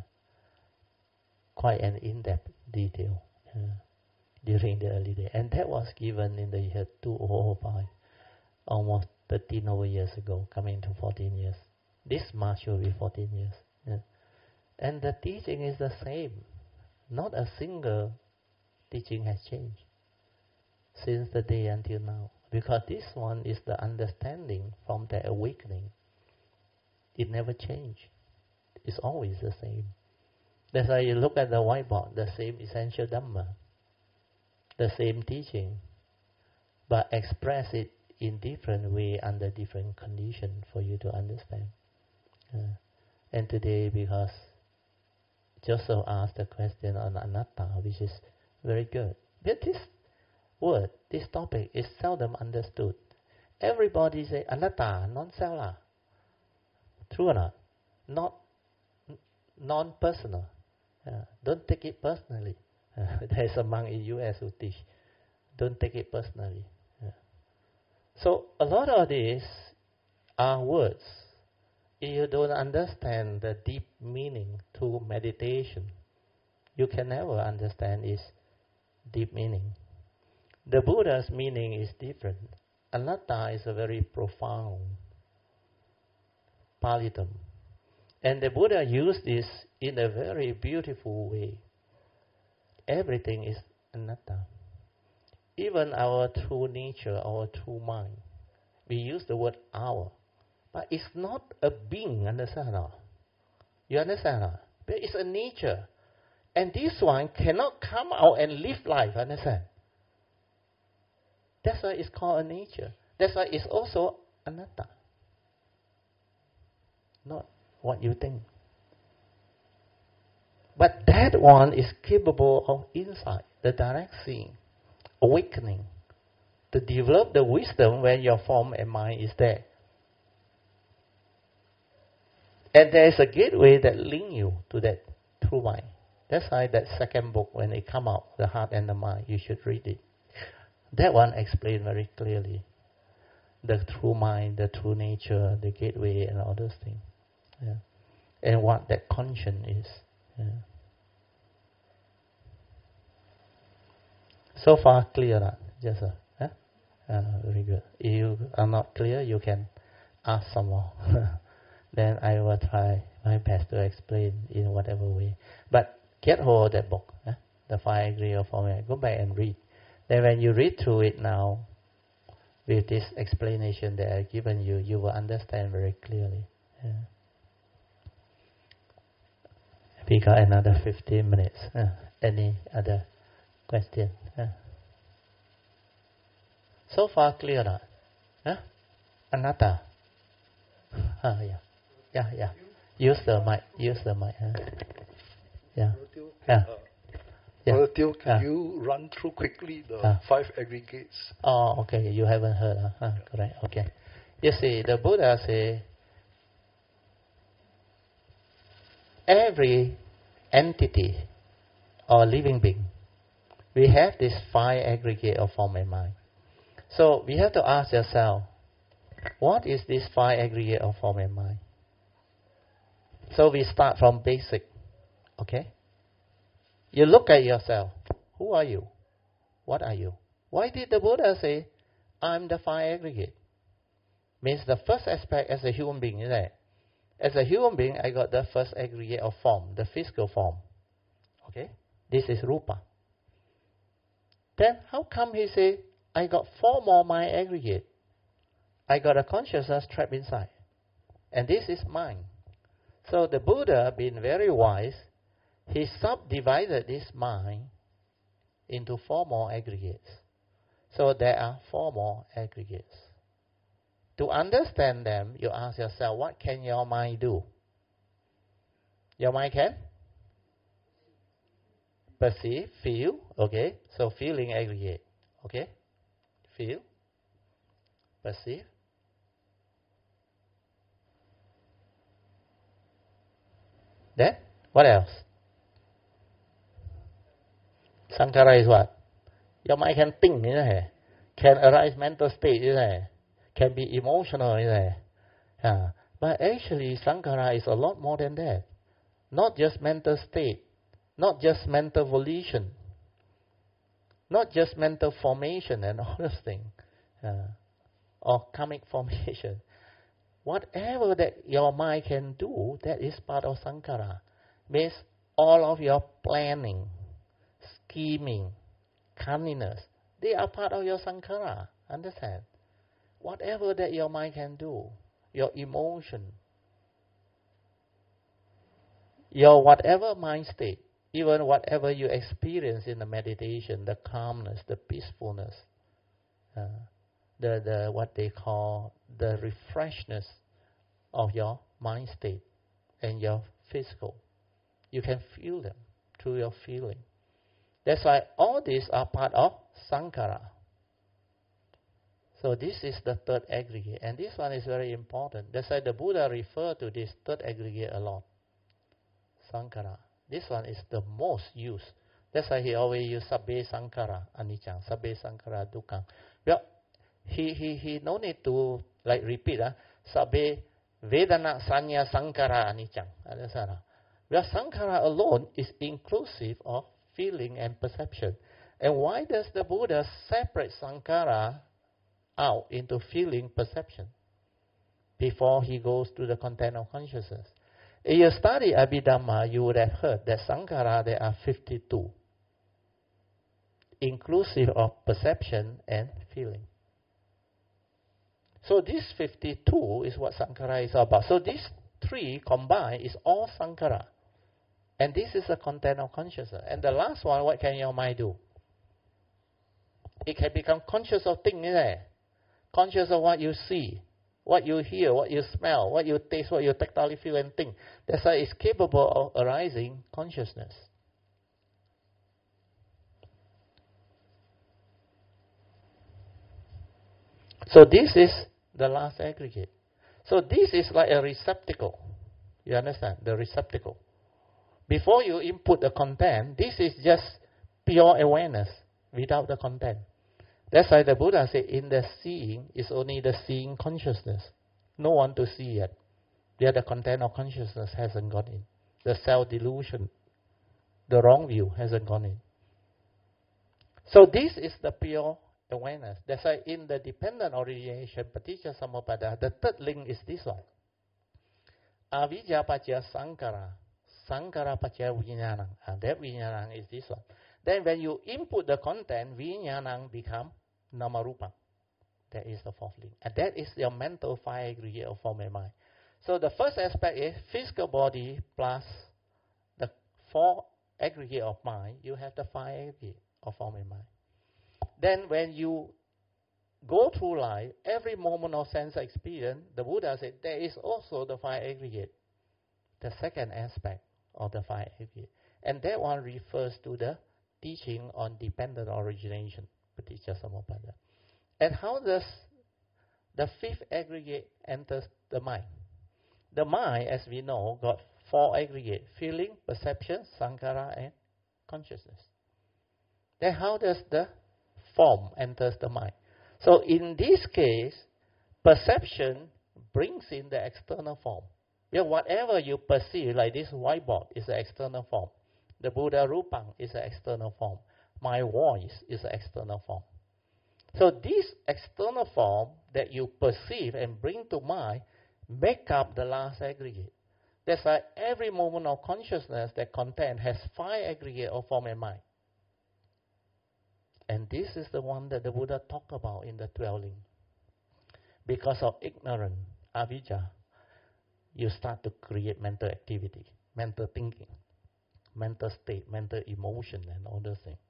quite an in-depth detail uh, during the early day. And that was given in the year two thousand five, almost thirteen over years ago, coming to fourteen years. This March will be fourteen years. Yeah. And the teaching is the same. Not a single teaching has changed since the day until now. Because this one is the understanding from the awakening. It never changed. It's always the same. That's why you look at the whiteboard, the same essential Dhamma, the same teaching, but express it in different way under different conditions for you to understand. Uh, and today, because Joseph asked the question on anatta, which is very good. But this word, this topic is seldom understood. Everybody say anatta, non-self lah. True or not? Not non-personal. Uh, don't take it personally. Uh, there is a monk in U S who teach, don't take it personally. Uh, So a lot of these are words. If you don't understand the deep meaning to meditation, you can never understand its deep meaning. The Buddha's meaning is different. Anatta is a very profound Pali term. And the Buddha used this in a very beautiful way. Everything is anatta. Even our true nature, our true mind. We use the word our. But it's not a being, understand? No? You understand? No? But it's a nature. And this one cannot come out and live life, understand? That's why it's called a nature. That's why it's also anatta. Not what you think. But that one is capable of insight, the direct seeing, awakening, to develop the wisdom when your form and mind is there. And there is a gateway that links you to that true mind. That's why that second book, when it come out, The Heart and the Mind, you should read it. That one explains very clearly the true mind, the true nature, the gateway, and all those things. Yeah. And what that conscience is. Yeah. So far clear that? Just uh, huh? uh, very good. If you are not clear, you can ask some more. Then I will try my best to explain in whatever way. But get hold of that book, huh? The Five Aggregate of Form. Go back and read. Then when you read through it now, with this explanation that I've given you, you will understand very clearly. Yeah. We got another fifteen minutes. Uh, any other question? Uh. So far clear not? Huh? Anatta? Uh, yeah. Yeah, yeah. Use the mic. Use the mic. Huh? Yeah. Yeah. Yeah. Brother Teo, can uh, you run through quickly the uh, five aggregates? Oh, okay. You haven't heard. Huh? Huh? Yeah. Correct. Okay. You see, the Buddha say, every entity or living being, we have this five aggregate of form and mind. So we have to ask yourself, what is this five aggregate of form and mind? So we start from basic. Okay? You look at yourself. Who are you? What are you? Why did the Buddha say, I'm the five aggregate? Means the first aspect as a human being, isn't it? As a human being, I got the first aggregate of form, the physical form. Okay? This is rupa. Then how come he say, I got four more mind aggregate? I got a consciousness trapped inside. And this is mind. So the Buddha, being very wise, he subdivided this mind into four more aggregates. So there are four more aggregates. To understand them, you ask yourself, what can your mind do? Your mind can perceive, feel, okay? So feeling aggregate, okay? Feel, perceive. Then, what else? Sankhara is what? Your mind can think, isn't it? Can arise mental state, isn't it? Can be emotional, isn't it? Yeah. But actually, Sankhara is a lot more than that. Not just mental state, not just mental volition, not just mental formation and all those things, uh, or karmic formation. Whatever that your mind can do, that is part of Sankhara. Means all of your planning, scheming, cunningness, they are part of your Sankhara. Understand? Whatever that your mind can do, your emotion, your whatever mind state, even whatever you experience in the meditation, the calmness, the peacefulness, uh, the, the what they call the refreshness of your mind state and your physical. You can feel them through your feeling. That's why all these are part of Sankhara. So this is the third aggregate. And this one is very important. That's why the Buddha referred to this third aggregate a lot. Sankhara. This one is the most used. That's why he always use Sabbe Sankhara Anicca, Sabbe Sankhara Dukkha. Well, he, he, he no need to like repeat, uh, Sabbe Vedana Sanya Sankara Anicca. Where Sankara alone is inclusive of feeling and perception. And why does the Buddha separate Sankara out into feeling, perception, before he goes to the content of consciousness? If you study Abhidhamma, you would have heard that Sankara, there are fifty-two, inclusive of perception and feeling. So this fifty-two is what Sankara is about. So these three combined is all Sankara. And this is the content of consciousness. And the last one, what can your mind do? It can become conscious of things, isn't it? Conscious of what you see, what you hear, what you smell, what you taste, what you tactile feel and think. That's why it's capable of arising consciousness. So this is the last aggregate. So this is like a receptacle. You understand? The receptacle. Before you input the content, this is just pure awareness without the content. That's why the Buddha said in the seeing is only the seeing consciousness. No one to see yet. Yet the content of consciousness hasn't gone in. The self-delusion, the wrong view hasn't gone in. So this is the pure awareness. That's why in the dependent origination, paticca samuppada, the third link is this one. Avijja paccaya sankara, sankara paccaya vijnanam. And that vijnanam is this one. Then when you input the content, vijnanam become namarupa. That is the fourth link. And that is your mental five aggregate of form and mind. So the first aspect is physical body plus the four aggregate of mind. You have the five aggregate of form and mind. Then when you go through life, every moment of sense experience, the Buddha said there is also the five aggregate, the second aspect of the five aggregate. And that one refers to the teaching on dependent origination, paticca samuppada. And how does the fifth aggregate enter the mind? The mind, as we know, got four aggregates: feeling, perception, sankara, and consciousness. Then how does the form enter the mind? So in this case, perception brings in the external form. Yeah, whatever you perceive, like this whiteboard, is the external form. The Buddha Rupang is the external form. My voice is the external form. So this external form that you perceive and bring to mind make up the last aggregate. That's why every moment of consciousness that content has five aggregate of form and mind. And this is the one that the Buddha talked about in the twelve link. Because of ignorance, avijja, you start to create mental activity, mental thinking, mental state, mental emotion, and all those things.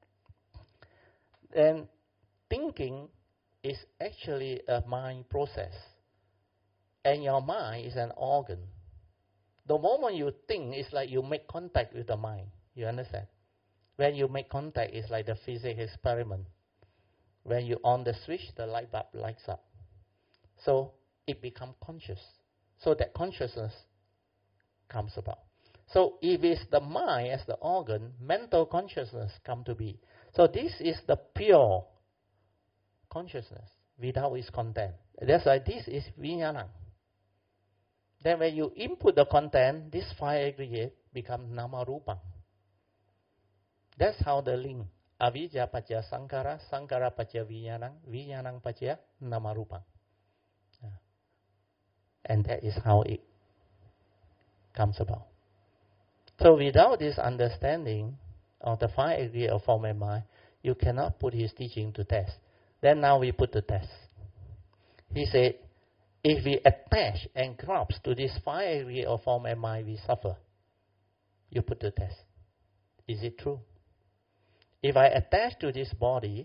And thinking is actually a mind process. And your mind is an organ. The moment you think, it's like you make contact with the mind. You understand? When you make contact, it's like the physics experiment. When you on the switch, the light bulb lights up. So it becomes conscious. So that consciousness comes about. So if it's the mind as the organ, mental consciousness come to be. So this is the pure consciousness without its content. That's why this is vijnana. Then when you input the content, this five aggregate become namarupa. That's how the link. Avijja paccaya sankara, sankara paccaya vijnanam, vijnanam paccaya namarupa. Yeah. And that is how it comes about. So without this understanding of the five aggregate of form and mind, you cannot put his teaching to test. Then now we put to test. He said, if we attach and grasp to this five aggregate of form and mind, we suffer. You put to test. Is it true? If I attach to this body,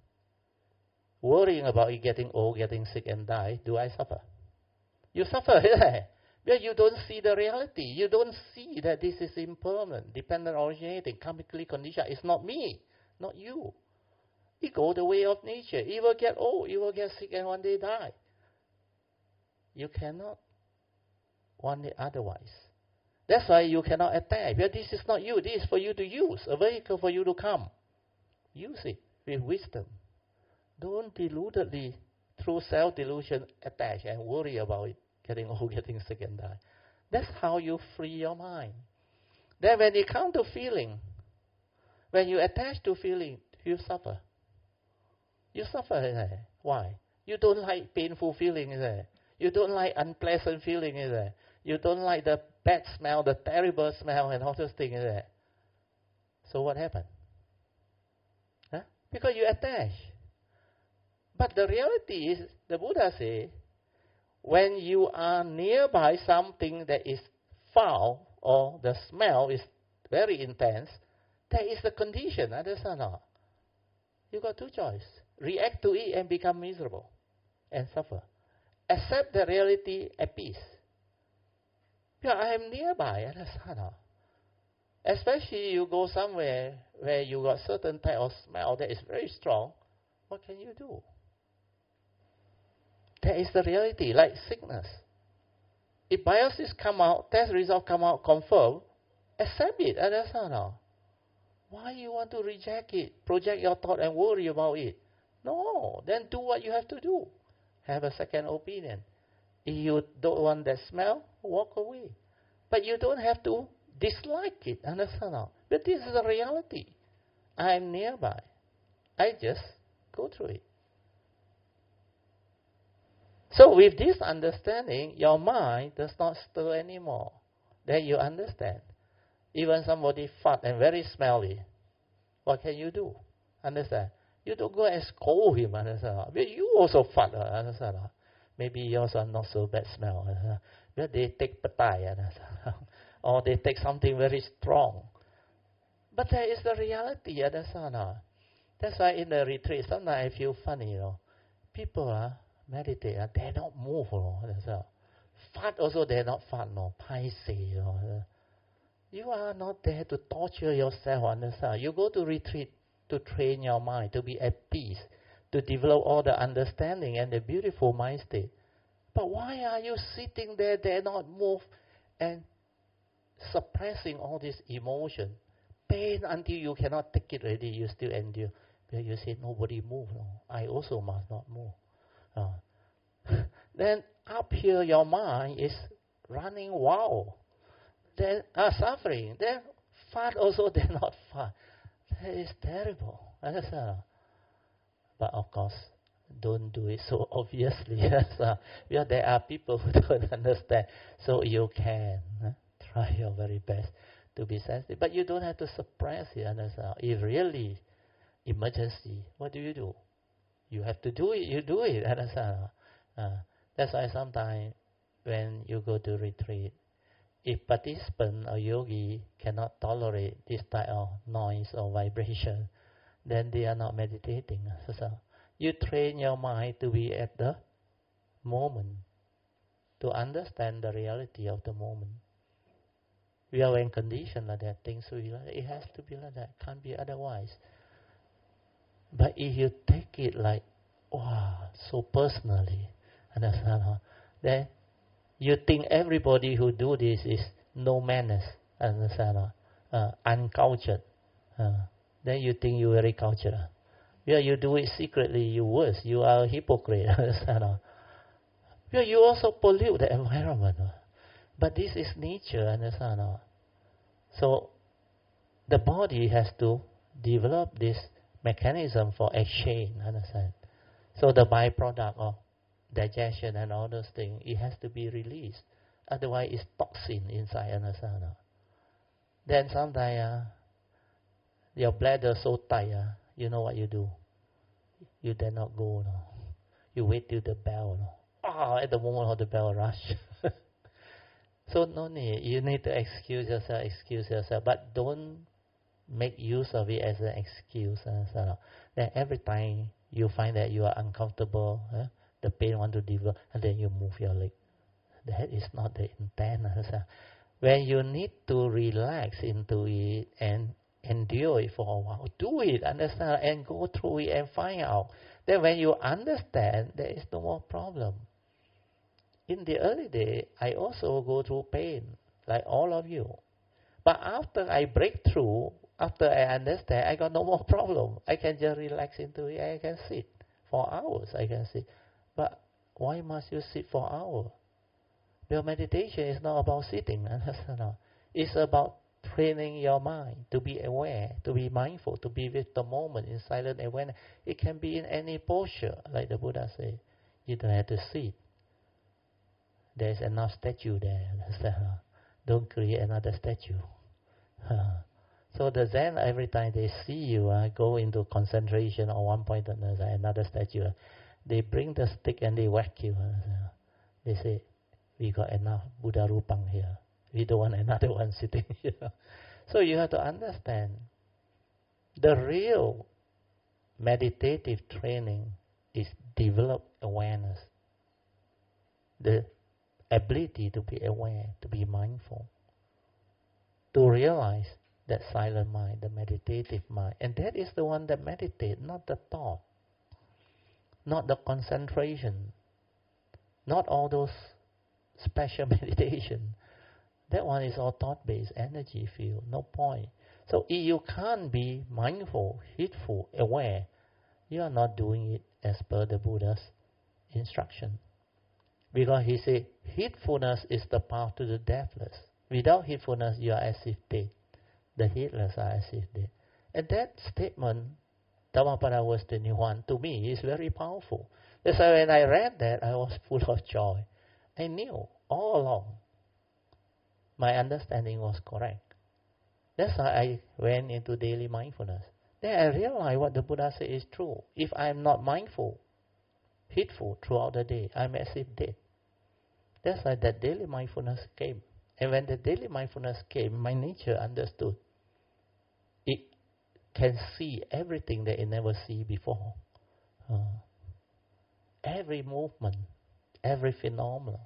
worrying about it getting old, getting sick and die, do I suffer? You suffer, yeah. Because you don't see the reality. You don't see that this is impermanent, dependent originating, karmically conditioned. It's not me, not you. It goes the way of nature. It will get old, it will get sick and one day die. You cannot want it otherwise. That's why you cannot attach. Because this is not you. This is for you to use, a vehicle for you to come. Use it with wisdom. Don't deludedly through self-delusion, attach and worry about it, getting old, getting sick and die. That's how you free your mind. Then when it comes to feeling, when you attach to feeling, you suffer. You suffer. Is it? Why? You don't like painful feeling, is it? You don't like unpleasant feeling, is it? You don't like the bad smell, the terrible smell and all those things, is it? So what happened? Huh? Because you attach. But the reality is, the Buddha says, when you are nearby something that is foul or the smell is very intense, that is the condition, understand or not? You got two choices. React to it and become miserable and suffer. Accept the reality at peace. Because I am nearby, understand or not? Especially you go somewhere where you got certain type of smell that is very strong, what can you do? That is the reality, like sickness. If biopsies come out, test results come out, confirm, accept it, understand or not? Why you want to reject it, project your thought and worry about it? No, then do what you have to do. Have a second opinion. If you don't want that smell, walk away. But you don't have to dislike it, understand or not? But this is the reality. I am nearby. I just go through it. So with this understanding, your mind does not stir anymore. Then you understand. Even somebody fart and very smelly, what can you do? Understand? You don't go and scold him, understand? But you also fart, understand? Maybe yours are not so bad smell. Understand? But they take patai, understand? Or they take something very strong. But that is the reality, understand? That's why in the retreat, sometimes I feel funny, you know. People uh, meditate, uh, they don't move, you know. Understand? Fart also, they not fart, no. Paise, you know. You are not there to torture yourself, understand? You go to retreat to train your mind, to be at peace, to develop all the understanding and the beautiful mind state. But why are you sitting there, dare not move, and suppressing all this emotion? Pain until you cannot take it already, you still endure. But you say, nobody move. No, I also must not move. Uh, then up here, your mind is running wild. Then are suffering. Then fart also, they're not fart. That is terrible. Understand? But of course, don't do it so obviously. Because there are people who don't understand. So you can huh? try your very best to be sensitive. But you don't have to suppress it. Understand? If really emergency, what do you do? You have to do it. You do it. Understand? Uh, that's why sometimes when you go to retreat, if participant or yogi cannot tolerate this type of noise or vibration, then they are not meditating. So you train your mind to be at the moment, to understand the reality of the moment. We are in condition like that, things we like, it has to be like that, can't be otherwise. But if you take it like, wow, so personally, understand, huh? Then you think everybody who do this is no manners, understand, uh, uh, uncultured. Uh, then you think you very cultured. Yeah, you do it secretly, you worse. You are a hypocrite, understand? Uh. Yeah, you also pollute the environment. Uh. But this is nature, understand? Uh. So the body has to develop this mechanism for exchange, understand? So the byproduct of digestion and all those things, it has to be released. Otherwise, it's toxin inside, understand? Then sometimes uh, your bladder so tight, uh, you know what you do? You dare not go, no. You wait till the bell, no. Oh, at the moment of the bell rush. So no need. You need to excuse yourself, excuse yourself, but don't make use of it as an excuse. Understand? Then every time you find that you are uncomfortable, eh? the pain want to develop, and then you move your leg. That is not the intent. When you need to relax into it and endure it for a while, do it, understand, and go through it and find out. Then when you understand, there is no more problem. In the early day, I also go through pain, like all of you. But after I break through, after I understand, I got no more problem. I can just relax into it, I can sit. For hours I can sit. But why must you sit for hours? Your meditation is not about sitting. It's about training your mind to be aware, to be mindful, to be with the moment in silent awareness. It can be in any posture, like the Buddha said. You don't have to sit. There's enough statue there. Don't create another statue. So the Zen, every time they see you uh, go into concentration on one point or another, another statue, uh, they bring the stick and they whack you. Uh, they say, we got enough Buddha Rupang here. We don't want another one sitting here. So you have to understand, the real meditative training is develop awareness. The ability to be aware, to be mindful, to realize that silent mind, the meditative mind. And that is the one that meditates, not the thought, not the concentration, not all those special meditation. That one is all thought-based, energy field, no point. So if you can't be mindful, heedful, aware, you are not doing it as per the Buddha's instruction. Because he said, heedfulness is the path to the deathless. Without heedfulness, you are as if dead. The heedless are as if dead. And that statement, Dhammapada verse twenty-one, to me is very powerful. That's why when I read that, I was full of joy. I knew all along my understanding was correct. That's why I went into daily mindfulness. Then I realized what the Buddha said is true. If I am not mindful, heedful throughout the day, I'm as if dead. That's why that daily mindfulness came. And when the daily mindfulness came, my nature understood. It can see everything that it never see before. Uh, every movement, every phenomenon.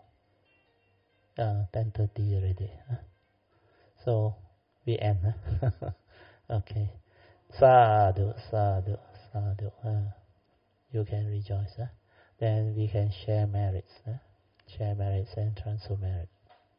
Uh, ten thirty already. Huh? So, we end. Huh? Okay. Sadhu, sadhu, sadhu. Uh, you can rejoice. Huh? Then we can share merits. Huh? Share merits and transfer merit.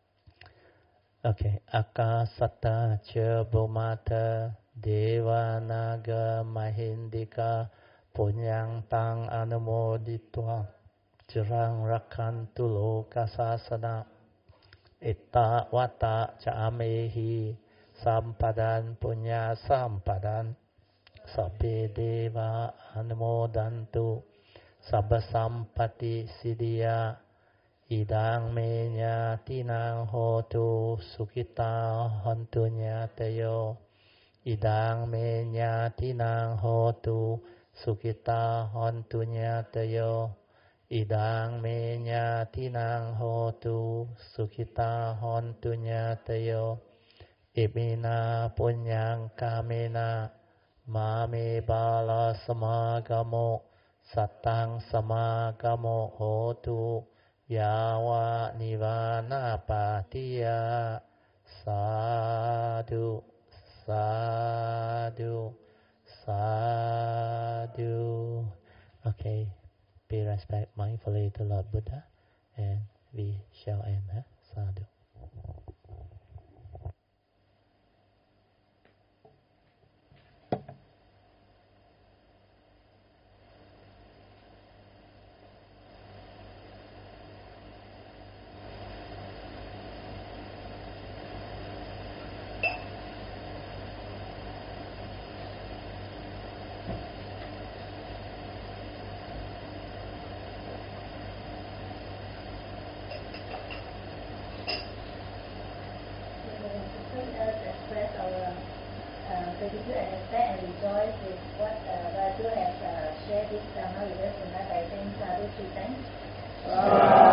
Okay. Akasata cha bhumata devanaga mahindika punyang tang anumoditva cirang rakantu lokasasana itta vata ca amehi sampadan punya sampadan sabbe deva anumodantu sabba sampati siddhya idang me nyatinang hotu sukita hantu nyatayo idang me nyatinang hotu sukita hantu nyatayo idang me nyatinang hotu sukita hantu nyatayo imina punyang kamena mame bala samagamo satang samagamo hotu yawa nivana patiya sadhu sadhu sadhu. Okay, pay respect mindfully to Lord Buddha, and we shall end. Huh? Sadhu. Gratitude and respect and rejoice with what uh, Raju has uh, shared this Dhamma with us tonight by saying sadhu three times.